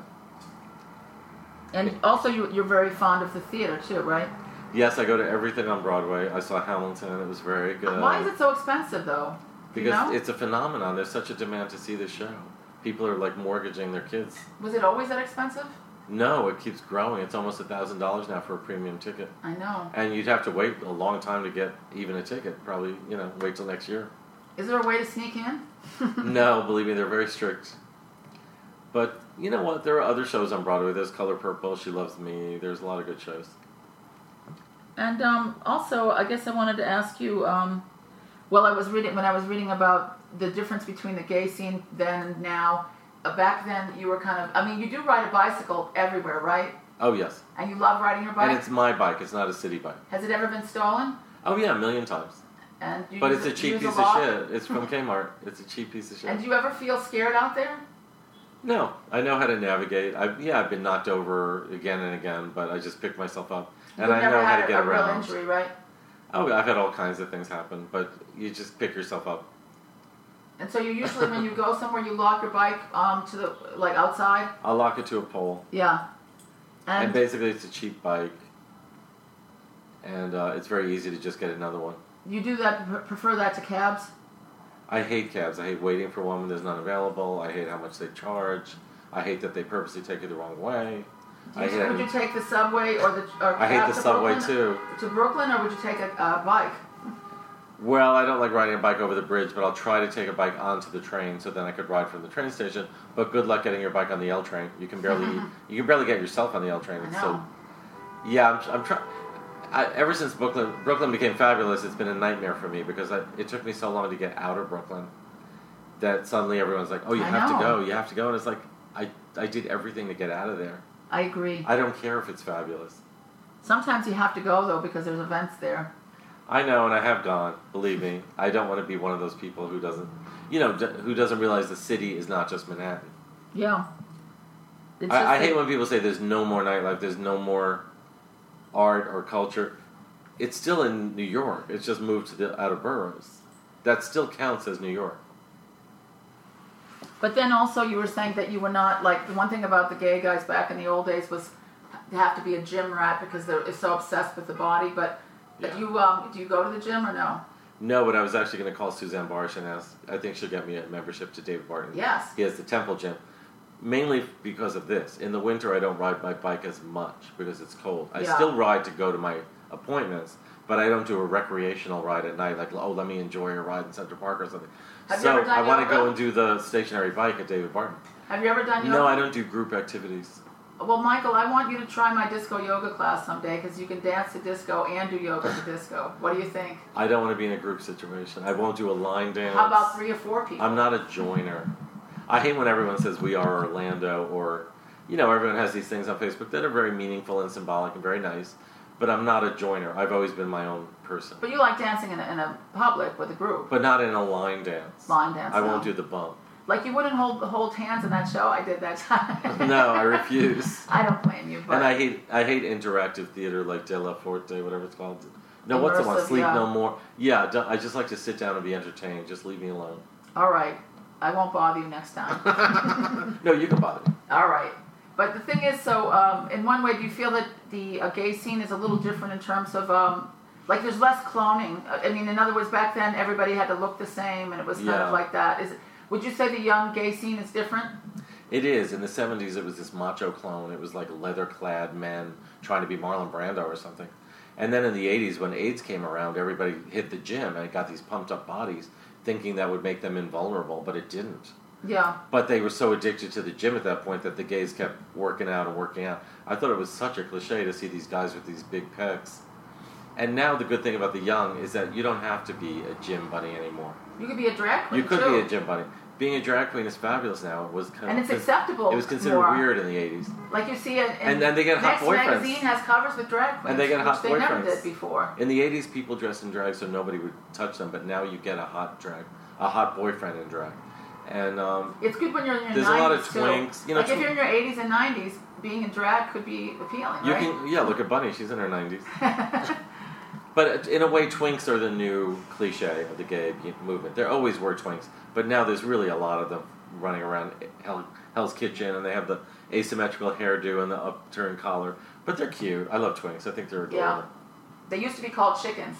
And also, you're very fond of the theater too, right?
Yes, I go to everything on Broadway. I saw Hamilton. It was very good.
Why is it so expensive, though? Do you
Because
know?
it's a phenomenon. There's such a demand to see the show. People are like mortgaging their kids.
Was it always that expensive?
No, it keeps growing. It's almost $1,000 now for a premium ticket.
I know.
And you'd have to wait a long time to get even a ticket. Probably, wait till next year.
Is there a way to sneak in?
No, believe me, they're very strict. But you know what? There are other shows on Broadway. There's Color Purple, She Loves Me. There's a lot of good shows.
And also, I guess I wanted to ask you. When I was reading about the difference between the gay scene then and now. Back then, you were kind of. I mean, you do ride a bicycle everywhere, right?
Oh, yes.
And you love riding your bike.
And it's my bike. It's not a city bike.
Has it ever been stolen?
Oh, yeah, a million times.
And you
But
use
it's a
it-
cheap
use
piece
lot?
of shit. It's from Kmart. It's a cheap piece of shit.
And do you ever feel scared out there?
No, I know how to navigate. I've been knocked over again and again, but I just pick myself up. And
You've
I
never
know how
had
to get
a real
around.
injury, right?
Oh, I've had all kinds of things happen, but you just pick yourself up.
And so you usually, when you go somewhere, you lock your bike to the outside.
I'll lock it to a pole.
Yeah.
And basically, it's a cheap bike, and it's very easy to just get another one.
You do that? Prefer that to cabs?
I hate cabs. I hate waiting for one when there's none available. I hate how much they charge. I hate that they purposely take you the wrong way.
Would you take the subway or
I hate
cab
the
to
subway
Brooklyn?
too.
To Brooklyn, or would you take a bike?
Well, I don't like riding a bike over the bridge, but I'll try to take a bike onto the train so then I could ride from the train station. But good luck getting your bike on the L train. You can barely get yourself on the L train.
I
It's
know.
I'm trying. Ever since Brooklyn became fabulous, it's been a nightmare for me because it took me so long to get out of Brooklyn that suddenly everyone's like, "Oh, you
I
have to
know.
go, you have to go," and it's like I did everything to get out of there.
I agree.
I don't care if it's fabulous.
Sometimes you have to go though because there's events there.
I know, and I have gone. Believe me, I don't want to be one of those people who doesn't realize the city is not just Manhattan.
Yeah. It's
I
just
hate when people say there's no more nightlife, there's no more art or culture. It's still in New York. It's just moved to the outer boroughs. That still counts as New York.
But then also you were saying that you were not, like, the one thing about the gay guys back in the old days was they have to be a gym rat because they're so obsessed with the body. But
Yeah.
do you go to the gym or no?
No, but I was actually going to call Suzanne Barsh and ask. I think she'll get me a membership to David Barton.
Yes.
He has the Temple Gym. Mainly because of this. In the winter, I don't ride my bike as much because it's cold. I
Yeah.
still ride to go to my appointments, but I don't do a recreational ride at night, like, oh, let me enjoy a ride in Central Park or something.
Have you
So
ever done
I want to
yoga?
go and do the stationary bike at David Barton.
Have you ever done yoga?
No, I don't do group activities.
Well, Michael, I want you to try my disco yoga class someday because you can dance to disco and do yoga to disco. What do you think?
I don't want to be in a group situation. I won't do a line dance.
How about 3 or 4 people?
I'm not a joiner. I hate when everyone says we are Orlando or, everyone has these things on Facebook that are very meaningful and symbolic and very nice, but I'm not a joiner. I've always been my own person.
But you like dancing in a public with a group.
But not in a line dance.
Line dance,
I
no.
won't do the bump.
Like you wouldn't hold hands in that show I did that time.
No, I refuse.
I don't blame you. But
And I hate interactive theater like De La Forte, whatever it's called. No, what's the one?
Immersive,
Sleep
yeah.
No More. Yeah, I just like to sit down and be entertained. Just leave me alone.
All right. I won't bother you next time.
No, you can bother me.
All right. But the thing is, so in one way, do you feel that the gay scene is a little different in terms of, like there's less cloning? I mean, in other words, back then everybody had to look the same and it was kind
Yeah.
of like that. Would you say the young gay scene is different?
It is. In the 70s, it was this macho clone. It was like leather-clad men trying to be Marlon Brando or something. And then in the 80s, when AIDS came around, everybody hit the gym and got these pumped-up bodies, thinking that would make them invulnerable, but it didn't.
Yeah.
But they were so addicted to the gym at that point that the gays kept working out and working out. I thought it was such a cliche to see these guys with these big pecs. And now the good thing about the young is that you don't have to be a gym bunny anymore.
You could be a drag queen,
You could
too.
be a gym bunny. Being a drag queen is fabulous now. It was kind
And
of,
it's acceptable
It was considered
more.
weird in the 80s.
Like you see it in
And then they get hot
Next
boyfriends.
magazine has covers with drag queens,
And they get hot
which they never
boyfriends.
did before.
In the 80s, people dressed in drag so nobody would touch them, but now you get a hot boyfriend in drag. And
It's good when you're in your
there's
90s,
a lot of
too.
twinks. You know,
Like if you're in your 80s and 90s, being in drag could be appealing,
you
right?
can, look at Bunny, she's in her 90s. But in a way, twinks are the new cliche of the gay movement. There always were twinks, but now there's really a lot of them running around Hell's Kitchen, and they have the asymmetrical hairdo and the upturned collar. But they're cute. I love twinks. I think they're
Yeah.
adorable.
They used to be called chickens.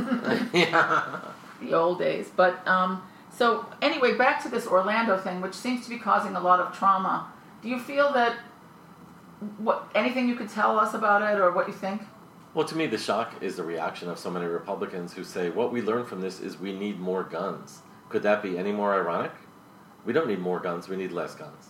Yeah.
The old days. But, so anyway, back to this Orlando thing, which seems to be causing a lot of trauma. Do you feel that, anything you could tell us about it or what you think?
Well, to me, the shock is the reaction of so many Republicans who say, what we learned from this is we need more guns. Could that be any more ironic? We don't need more guns, we need less guns.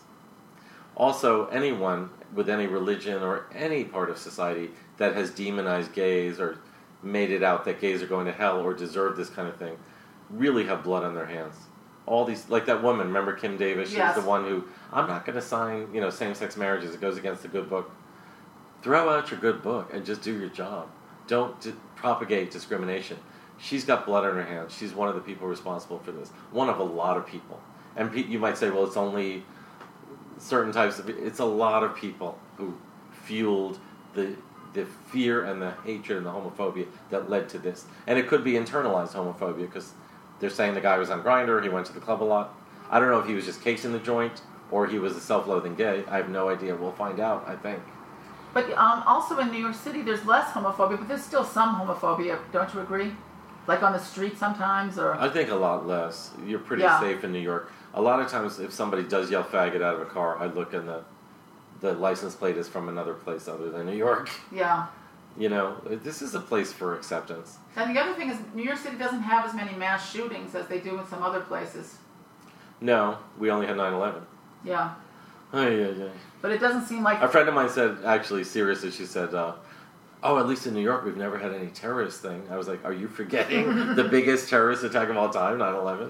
Also, anyone with any religion or any part of society that has demonized gays or made it out that gays are going to hell or deserve this kind of thing really have blood on their hands. All these, like that woman, remember Kim Davis? She
Yes.
was the one who, I'm not going to sign, same-sex marriages. It goes against the good book. Throw out your good book and just do your job. Don't propagate discrimination. She's got blood on her hands. She's one of the people responsible for this. One of a lot of people. And you might say, well, it's only certain types of... It's a lot of people who fueled the fear and the hatred and the homophobia that led to this. And it could be internalized homophobia because they're saying the guy was on Grindr, he went to the club a lot. I don't know if he was just casing the joint or he was a self-loathing gay. I have no idea. We'll find out, I think.
But also in New York City, there's less homophobia, but there's still some homophobia. Don't you agree? Like on the street sometimes, or
I think a lot less. You're pretty
Yeah.
safe in New York. A lot of times, if somebody does yell faggot out of a car, I look and the license plate is from another place other than New York.
yeah.
This is a place for acceptance.
And the other thing is, New York City doesn't have as many mass shootings as they do in some other places.
No, we only had 9/11.
Yeah.
Ay.
But it doesn't seem like...
A friend of mine said, actually, seriously, she said, oh, at least in New York, we've never had any terrorist thing. I was like, are you forgetting the biggest terrorist attack of all time, 9/11?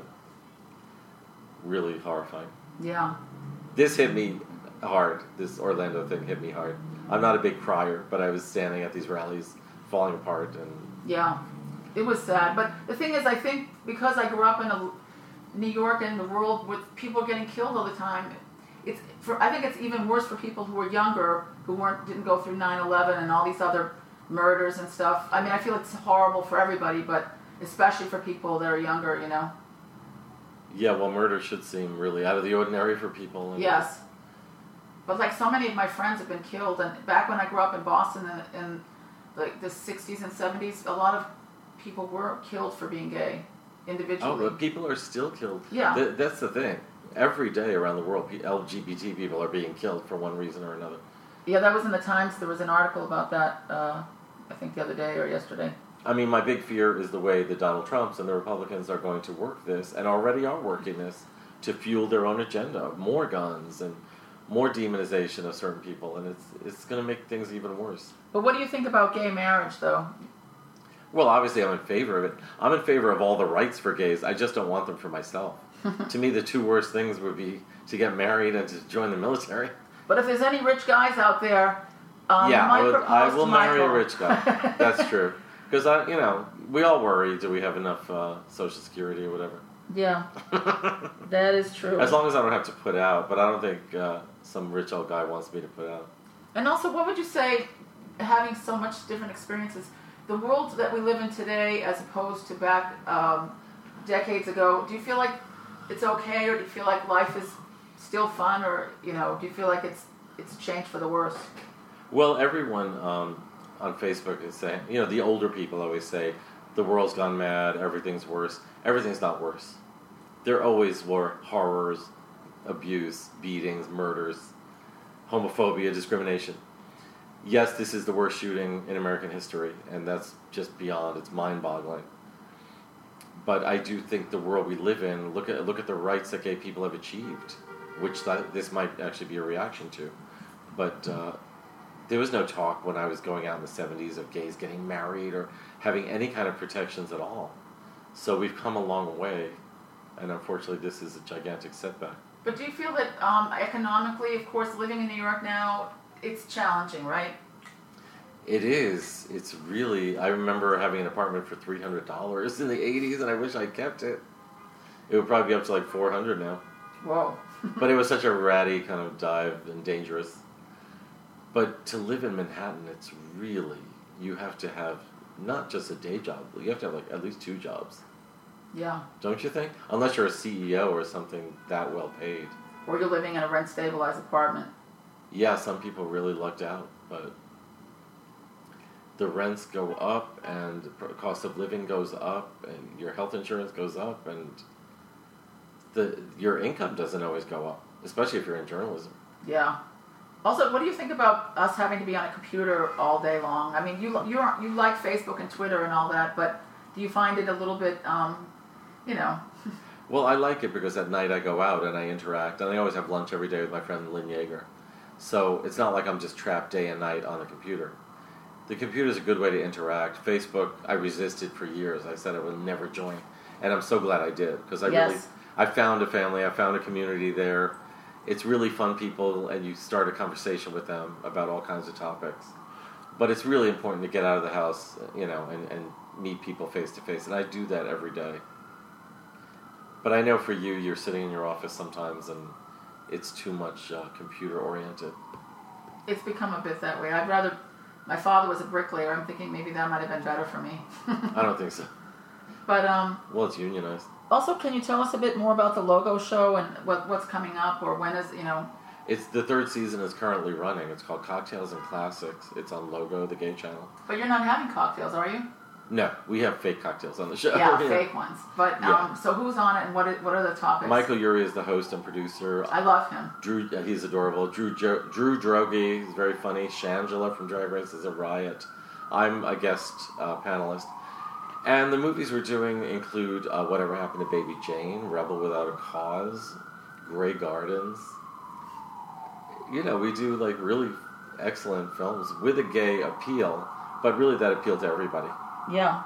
Really horrifying.
Yeah.
This hit me hard. This Orlando thing hit me hard. I'm not a big crier, but I was standing at these rallies falling apart. And
Yeah. It was sad. But the thing is, I think because I grew up in New York and the world with people getting killed all the time, I think it's even worse for people who were younger, who didn't go through 9/11 and all these other murders and stuff. I mean, I feel it's horrible for everybody, but especially for people that are younger,
yeah, well, murder should seem really out of the ordinary for people. And
Yes. But like so many of my friends have been killed, and back when I grew up in Boston in the 60s and 70s, a lot of people were killed for being gay individually.
Oh, but people are still killed.
Yeah.
That's the thing. Every day around the world, LGBT people are being killed for one reason or another.
Yeah, that was in the Times. There was an article about that, I think the other day or yesterday.
I mean, my big fear is the way the Donald Trumps and the Republicans are going to work this, and already are working this, to fuel their own agenda. More guns and more demonization of certain people, and it's going to make things even worse.
But what do you think about gay marriage, though?
Well, obviously I'm in favor of it. I'm in favor of all the rights for gays. I just don't want them for myself. To me, the two worst things would be to get married and to join the military.
But if there's any rich guys out there,
Yeah,
you might propose
I will
to
marry a
Michael.
rich guy. That's true. Because, we all worry, do we have enough Social Security or whatever?
Yeah, that is true.
As long as I don't have to put out, but I don't think some rich old guy wants me to put out.
And also, what would you say, having so much different experiences, the world that we live in today as opposed to back decades ago, do you feel like it's okay, or do you feel like life is still fun, or, do you feel like it's it's changed for the worse.
Well, everyone on Facebook is saying, the older people always say, the world's gone mad, everything's worse. Everything's not worse. There always were horrors, abuse, beatings, murders, homophobia, discrimination. Yes, this is the worst shooting in American history, and that's just beyond, it's mind-boggling. But I do think the world we live in, look at the rights that gay people have achieved, which this might actually be a reaction to. But there was no talk when I was going out in the 70s of gays getting married or having any kind of protections at all. So we've come a long way, and unfortunately this is a gigantic setback.
But do you feel that economically, of course, living in New York now, it's challenging, right?
It is. It's really... I remember having an apartment for $300 in the 80s, and I wish I'd kept it. It would probably be up to like $400 now.
Whoa.
But it was such a ratty kind of dive and dangerous. But to live in Manhattan, it's really... You have to have not just a day job. You have to have like at least 2 jobs.
Yeah.
Don't you think? Unless you're a CEO or something that well paid.
Or you're living in a rent-stabilized apartment.
Yeah, some people really lucked out, but the rents go up and the cost of living goes up and your health insurance goes up and your income doesn't always go up, especially if you're in journalism.
Yeah. Also, what do you think about us having to be on a computer all day long? I mean, you like Facebook and Twitter and all that, but do you find it a little bit,
Well, I like it because at night I go out and I interact, and I always have lunch every day with my friend Lynn Yeager. So it's not like I'm just trapped day and night on the computer. The computer is a good way to interact. Facebook, I resisted for years. I said I would never join, and I'm so glad I did because I found a family, I found a community there. It's really fun people, and you start a conversation with them about all kinds of topics. But it's really important to get out of the house, and meet people face to face, and I do that every day. But I know for you, you're sitting in your office sometimes, and it's too much computer-oriented.
It's become a bit that way. I'd rather... My father was a bricklayer. I'm thinking maybe that might have been better for me.
I don't think so.
But,
Well, it's unionized.
Also, can you tell us a bit more about the Logo show and what's coming up, or when is,
It's the 3rd season is currently running. It's called Cocktails and Classics. It's on Logo, the gay channel.
But you're not having cocktails, are you?
No, we have fake cocktails on the show.
Yeah, fake ones. But so who's on it, and what are the topics?
Michael Urie is the host and producer.
I love him.
Drew, he's adorable. Drew Droege, he's very funny. Shangela from Drag Race is a riot. I'm a guest panelist. And the movies we're doing include Whatever Happened to Baby Jane, Rebel Without a Cause, Grey Gardens. We do like really excellent films with a gay appeal, but really that appeal to everybody.
Yeah.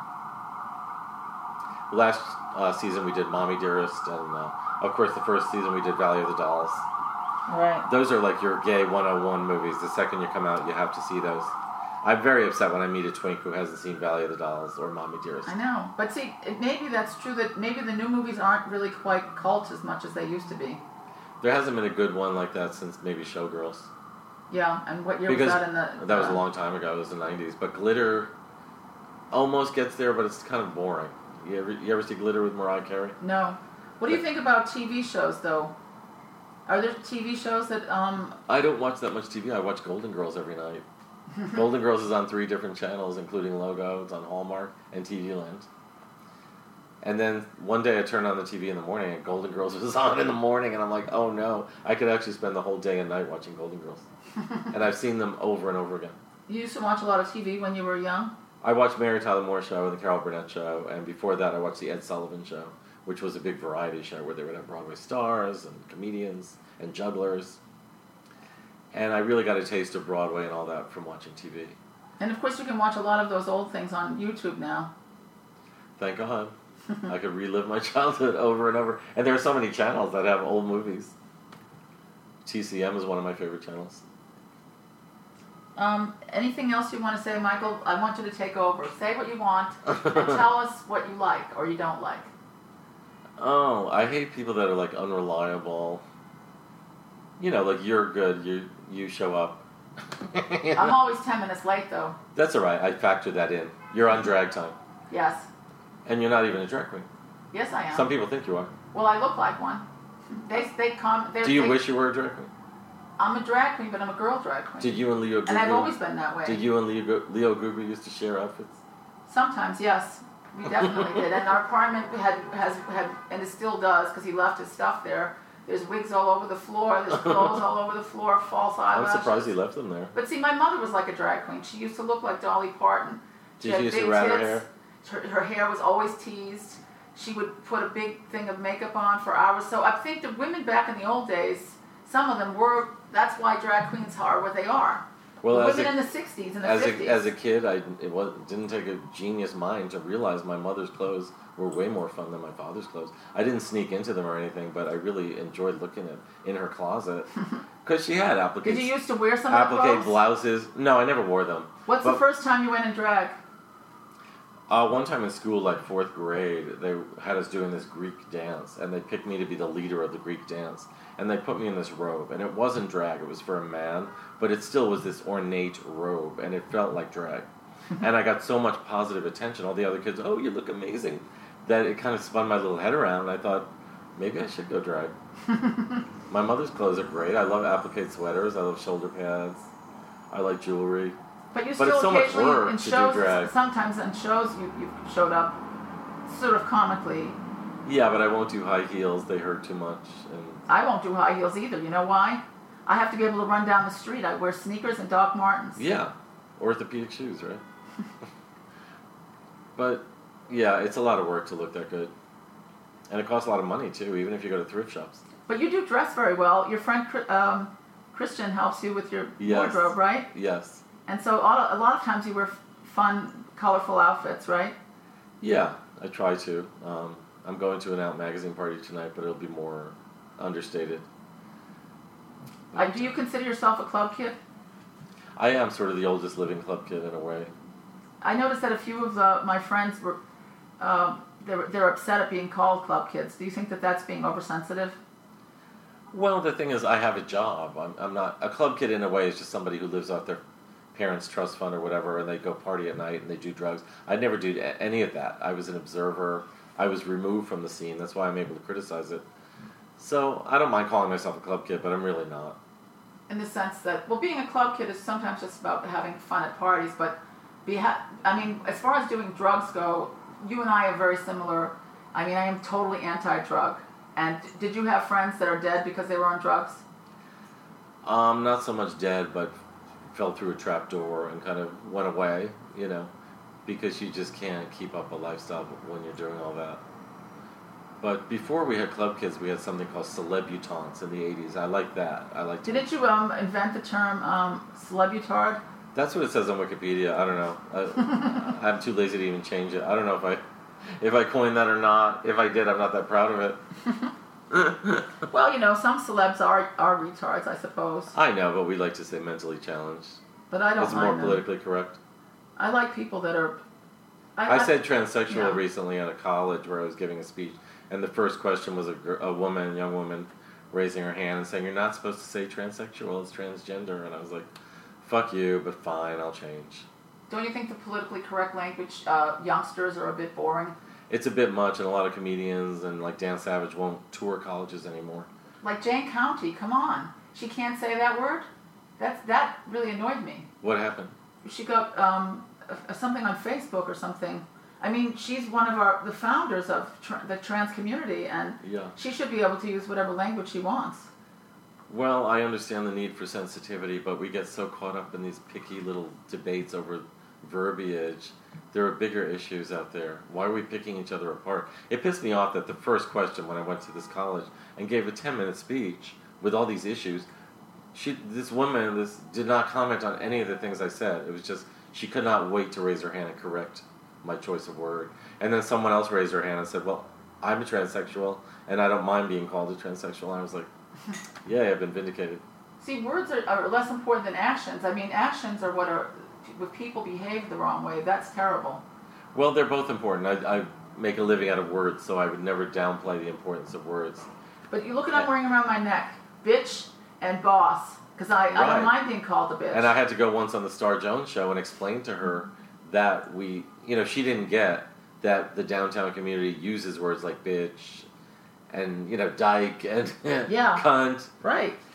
Last season we did Mommy Dearest, and of course the first season we did Valley of the Dolls.
Right.
Those are like your gay 101 movies. The second you come out, you have to see those. I'm very upset when I meet a twink who hasn't seen Valley of the Dolls or Mommy Dearest.
I know. But see, maybe that's true that maybe the new movies aren't really quite cult as much as they used to be.
There hasn't been a good one like that since maybe Showgirls.
Yeah, and what year was that in the...
That was a long time ago. It was the 90s. But Glitter almost gets there, but it's kind of boring. You ever see Glitter with Mariah Carey?
No. What do you think about TV shows, though? Are there TV shows that...
I don't watch that much TV. I watch Golden Girls every night. Golden Girls is on 3 different channels, including Logo. It's on Hallmark and TV Land. And then one day I turned on the TV in the morning and Golden Girls was on in the morning, and I'm like, oh no, I could actually spend the whole day and night watching Golden Girls. And I've seen them over and over again.
You used to watch a lot of TV when you were young?
I watched Mary Tyler Moore Show and the Carol Burnett Show, and before that I watched the Ed Sullivan Show, which was a big variety show where they would have Broadway stars and comedians and jugglers. And I really got a taste of Broadway and all that from watching TV.
And of course you can watch a lot of those old things on YouTube now.
Thank God. I could relive my childhood over and over. And there are so many channels that have old movies. TCM is one of my favorite channels.
Anything else you want to say, Michael? I want you to take over. Say what you want and tell us what you like or you don't like.
Oh, I hate people that are like unreliable. Like you're good, you show up.
I'm always 10 minutes late, though.
That's all right. I factored that in. You're on drag time.
Yes.
And you're not even a drag queen.
Yes, I am.
Some people think you are.
Well, I look like one. They come.
Do you wish you were a drag queen?
I'm a drag queen, but I'm a girl drag queen.
Did you and Leo Gruber?
And I've always been that way.
Did you and Leo Gruber used to share outfits?
Sometimes, yes. We definitely did. And our apartment had, and it still does, because he left his stuff there. There's wigs all over the floor. There's clothes all over the floor. False eyelashes.
I'm surprised he left them there.
But see, my mother was like a drag queen. She used to look like Dolly Parton.
Did she used to rat her hair?
Her hair was always teased. She would put a big thing of makeup on for hours. So I think the women back in the old days, some of them were. That's why drag queens are what they are.
Well,
the
as
women
a,
in the 60s and the
as
50s.
as a kid, didn't take a genius mind to realize my mother's clothes were way more fun than my father's clothes. I didn't sneak into them or anything, but I really enjoyed looking in her closet because she had applique.
Did you used to wear some of the clothes?
Blouses. No, I never wore them.
What's the first time you went in drag?
One time in school, like 4th grade, they had us doing this Greek dance, and they picked me to be the leader of the Greek dance. And they put me in this robe, and it wasn't drag, it was for a man, but it still was this ornate robe, and it felt like drag. And I got so much positive attention, all the other kids, oh, you look amazing, that it kind of spun my little head around, and I thought, maybe I should go drag. My mother's clothes are great. I love applique sweaters, I love shoulder pads, I like jewelry.
But you
But
still
it's so much
occasionally
work
in
to do
shows.
drag.
Sometimes in shows you showed up, sort of comically.
Yeah, but I won't do high heels, they hurt too much. And
I won't do high heels either. You know why? I have to be able to run down the street. I wear sneakers and Doc Martens.
yeah, orthopedic shoes, right? But yeah, it's a lot of work to look that good. And it costs a lot of money too, even if you go to thrift shops.
But you do dress very well. Your friend Christian helps you with your
Yes.
wardrobe, right?
Yes.
And so a lot of times you wear fun, colorful outfits, right?
Yeah, I try to. I'm going to an Out magazine party tonight, but it'll be more understated.
Do you consider yourself a club kid?
I am sort of the oldest living club kid in a way.
I noticed that a few of my friends were they're upset at being called club kids. Do you think that that's being oversensitive?
Well, the thing is, I have a job. I'm not a club kid in a way. Is just somebody who lives off their parents' trust fund or whatever, and they go party at night and they do drugs. I never did any of that. I was an observer. I was removed from the scene. That's why I'm able to criticize it. So I don't mind calling myself a club kid, but I'm really not.
In the sense that, well, being a club kid is sometimes just about having fun at parties, but I mean, as far as doing drugs go, you and I are very similar. I mean, I am totally anti-drug. And did you have friends that are dead because they were on drugs?
Not so much dead, but fell through a trap door and kind of went away, you know, because you just can't keep up a lifestyle when you're doing all that. But before we had club kids, we had something called celebutantes in the 80s. I like that.
Didn't you invent the term celebutard?
That's what it says on Wikipedia. I don't know. I'm too lazy to even change it. I don't know if I coined that or not. If I did, I'm not that proud of it.
Well, you know, some celebs are retards, I suppose.
I know, but we like to say mentally challenged.
But I don't
It's
mind
more
them.
politically correct.
I like people that are...
I said transsexual
yeah.
recently at a college where I was giving a speech, and the first question was a young woman, raising her hand and saying, "You're not supposed to say transsexual, it's transgender." And I was like, "Fuck you, but fine, I'll change."
Don't you think the politically correct language, youngsters are a bit boring?
It's a bit much, and a lot of comedians and like Dan Savage won't tour colleges anymore.
Like Jane County, come on. She can't say that word? That really annoyed me.
What happened?
She got something on Facebook or something. I mean, she's one of the founders of the trans community, and
Yeah.
she should be able to use whatever language she wants.
Well, I understand the need for sensitivity, but we get so caught up in these picky little debates over verbiage. There are bigger issues out there. Why are we picking each other apart? It pissed me off that the first question when I went to this college and gave a 10-minute speech with all these issues, this woman did not comment on any of the things I said. It was just she could not wait to raise her hand and correct my choice of word. And then someone else raised her hand and said, "Well, I'm a transsexual, and I don't mind being called a transsexual." And I was like, "Yeah, I've been vindicated."
See, words are less important than actions. I mean, actions are when people behave the wrong way. That's terrible.
Well, they're both important. I make a living out of words, so I would never downplay the importance of words.
But you look at I'm wearing around my neck, bitch and boss, because I
Right.
don't mind being called a bitch.
And I had to go once on the Star Jones show and explain to her that she didn't get that the downtown community uses words like bitch and, dyke and
Yeah.
cunt.
Right.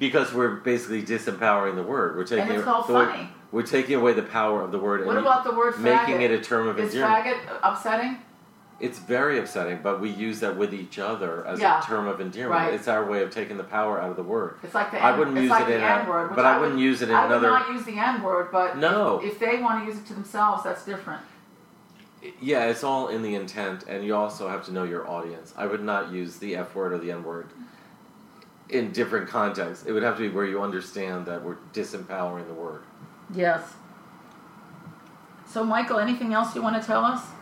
Because we're basically disempowering the word. We're taking
And it's called
the word-
funny.
we're taking away the power of the word
What
and
about the word faggot?
making it a term of
Is
endearment.
faggot upsetting?
It's very upsetting, but we use that with each other as
Yeah.
a term of endearment.
Right.
It's our way of taking the power out of the word.
It's like the
I wouldn't
it's
use
like
it in
the N-word, which
but I wouldn't use it in
I
another.
would not use the N-word, but
No.
if they want to use it to themselves, that's different.
Yeah, it's all in the intent, and you also have to know your audience. I would not use the F word or the N word in different contexts. It would have to be where you understand that we're disempowering the word.
Yes. So, Michael, anything else you want to tell us?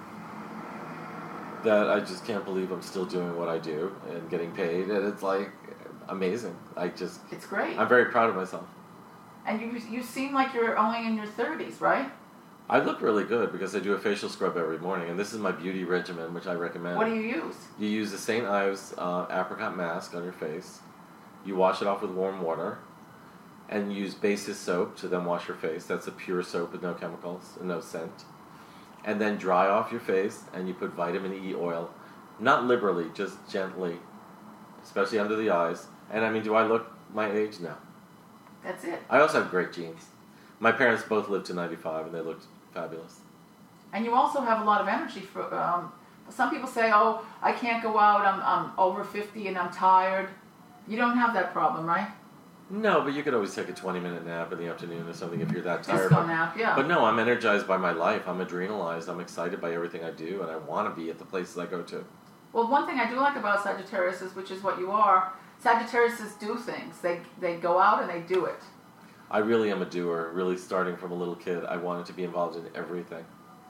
That I just can't believe I'm still doing what I do and getting paid, and it's like amazing.
It's great.
I'm very proud of myself.
And you seem like you're only in your 30s, right?
I look really good because I do a facial scrub every morning, and this is my beauty regimen, which I recommend.
What do you use?
You use the St. Ives apricot mask on your face. You wash it off with warm water, and use Basis soap to then wash your face. That's a pure soap with no chemicals and no scent. And then dry off your face, and you put vitamin E oil, not liberally, just gently, especially under the eyes. And I mean, do I look my age? No.
That's it.
I also have great genes. My parents both lived to 95, and they looked fabulous.
And you also have a lot of energy. For some people say, "Oh, I can't go out. I'm over 50 and I'm tired." You don't have that problem, right?
No, but you could always take a 20-minute nap in the afternoon or something if you're that tired.
Disco nap, yeah.
But no, I'm energized by my life. I'm adrenalized. I'm excited by everything I do, and I want to be at the places I go to.
Well, one thing I do like about Sagittarius is, which is what you are, Sagittarius do things. They go out and they do it.
I really am a doer, really starting from a little kid. I wanted to be involved in everything.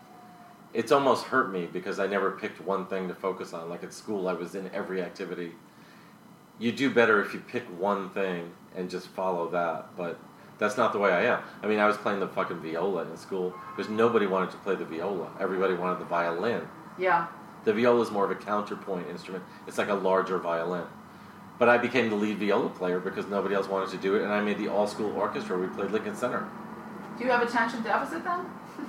It's almost hurt me because I never picked one thing to focus on. Like at school, I was in every activity. You do better if you pick one thing and just follow that, but that's not the way I am. I mean, I was playing the fucking viola in school because nobody wanted to play the viola. Everybody wanted the violin.
Yeah.
The viola is more of a counterpoint instrument. It's like a larger violin. But I became the lead viola player because nobody else wanted to do it, and I made the all-school orchestra. We played Lincoln Center.
Do you have attention deficit then?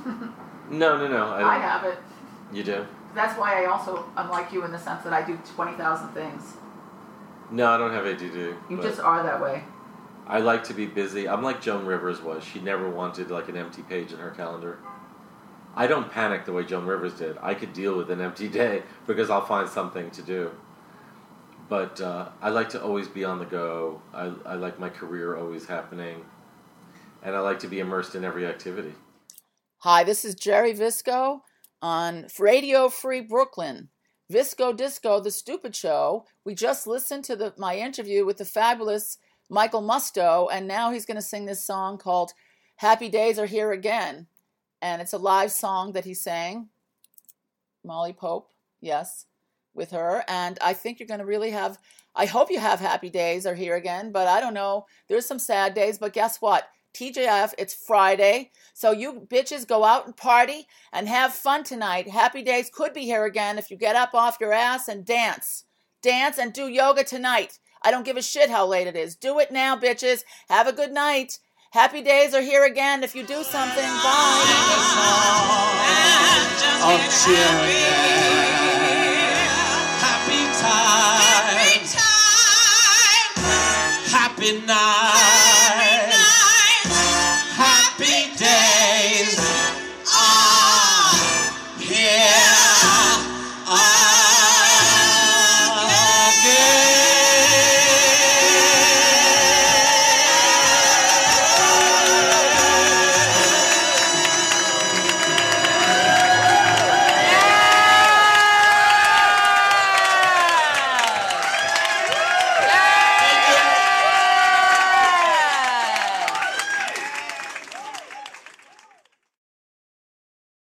No, I don't.
I have it.
You do?
That's why I'm like you in the sense that I do 20,000 things.
No, I don't have ADD.
You
but
just are that way.
I like to be busy. I'm like Joan Rivers was. She never wanted like an empty page in her calendar. I don't panic the way Joan Rivers did. I could deal with an empty day because I'll find something to do. But I like to always be on the go. I like my career always happening. And I like to be immersed in every activity.
Hi, this is Jerry Visco on Radio Free Brooklyn. Visco Disco, The Stupid Show. We just listened to my interview with the fabulous Michael Musto, and now he's going to sing this song called Happy Days Are Here Again. And it's a live song that he sang. Molly Pope, yes, with her. And I think you're going to really I hope you have happy days are here again, but I don't know. There's some sad days, but guess what? TJF, it's Friday, so you bitches go out and party and have fun tonight. Happy days could be here again if you get up off your ass and dance. Dance and do yoga tonight. I don't give a shit how late it is. Do it now, bitches. Have a good night. Happy days are here again if you do something. Bye.
Happy time, happy night.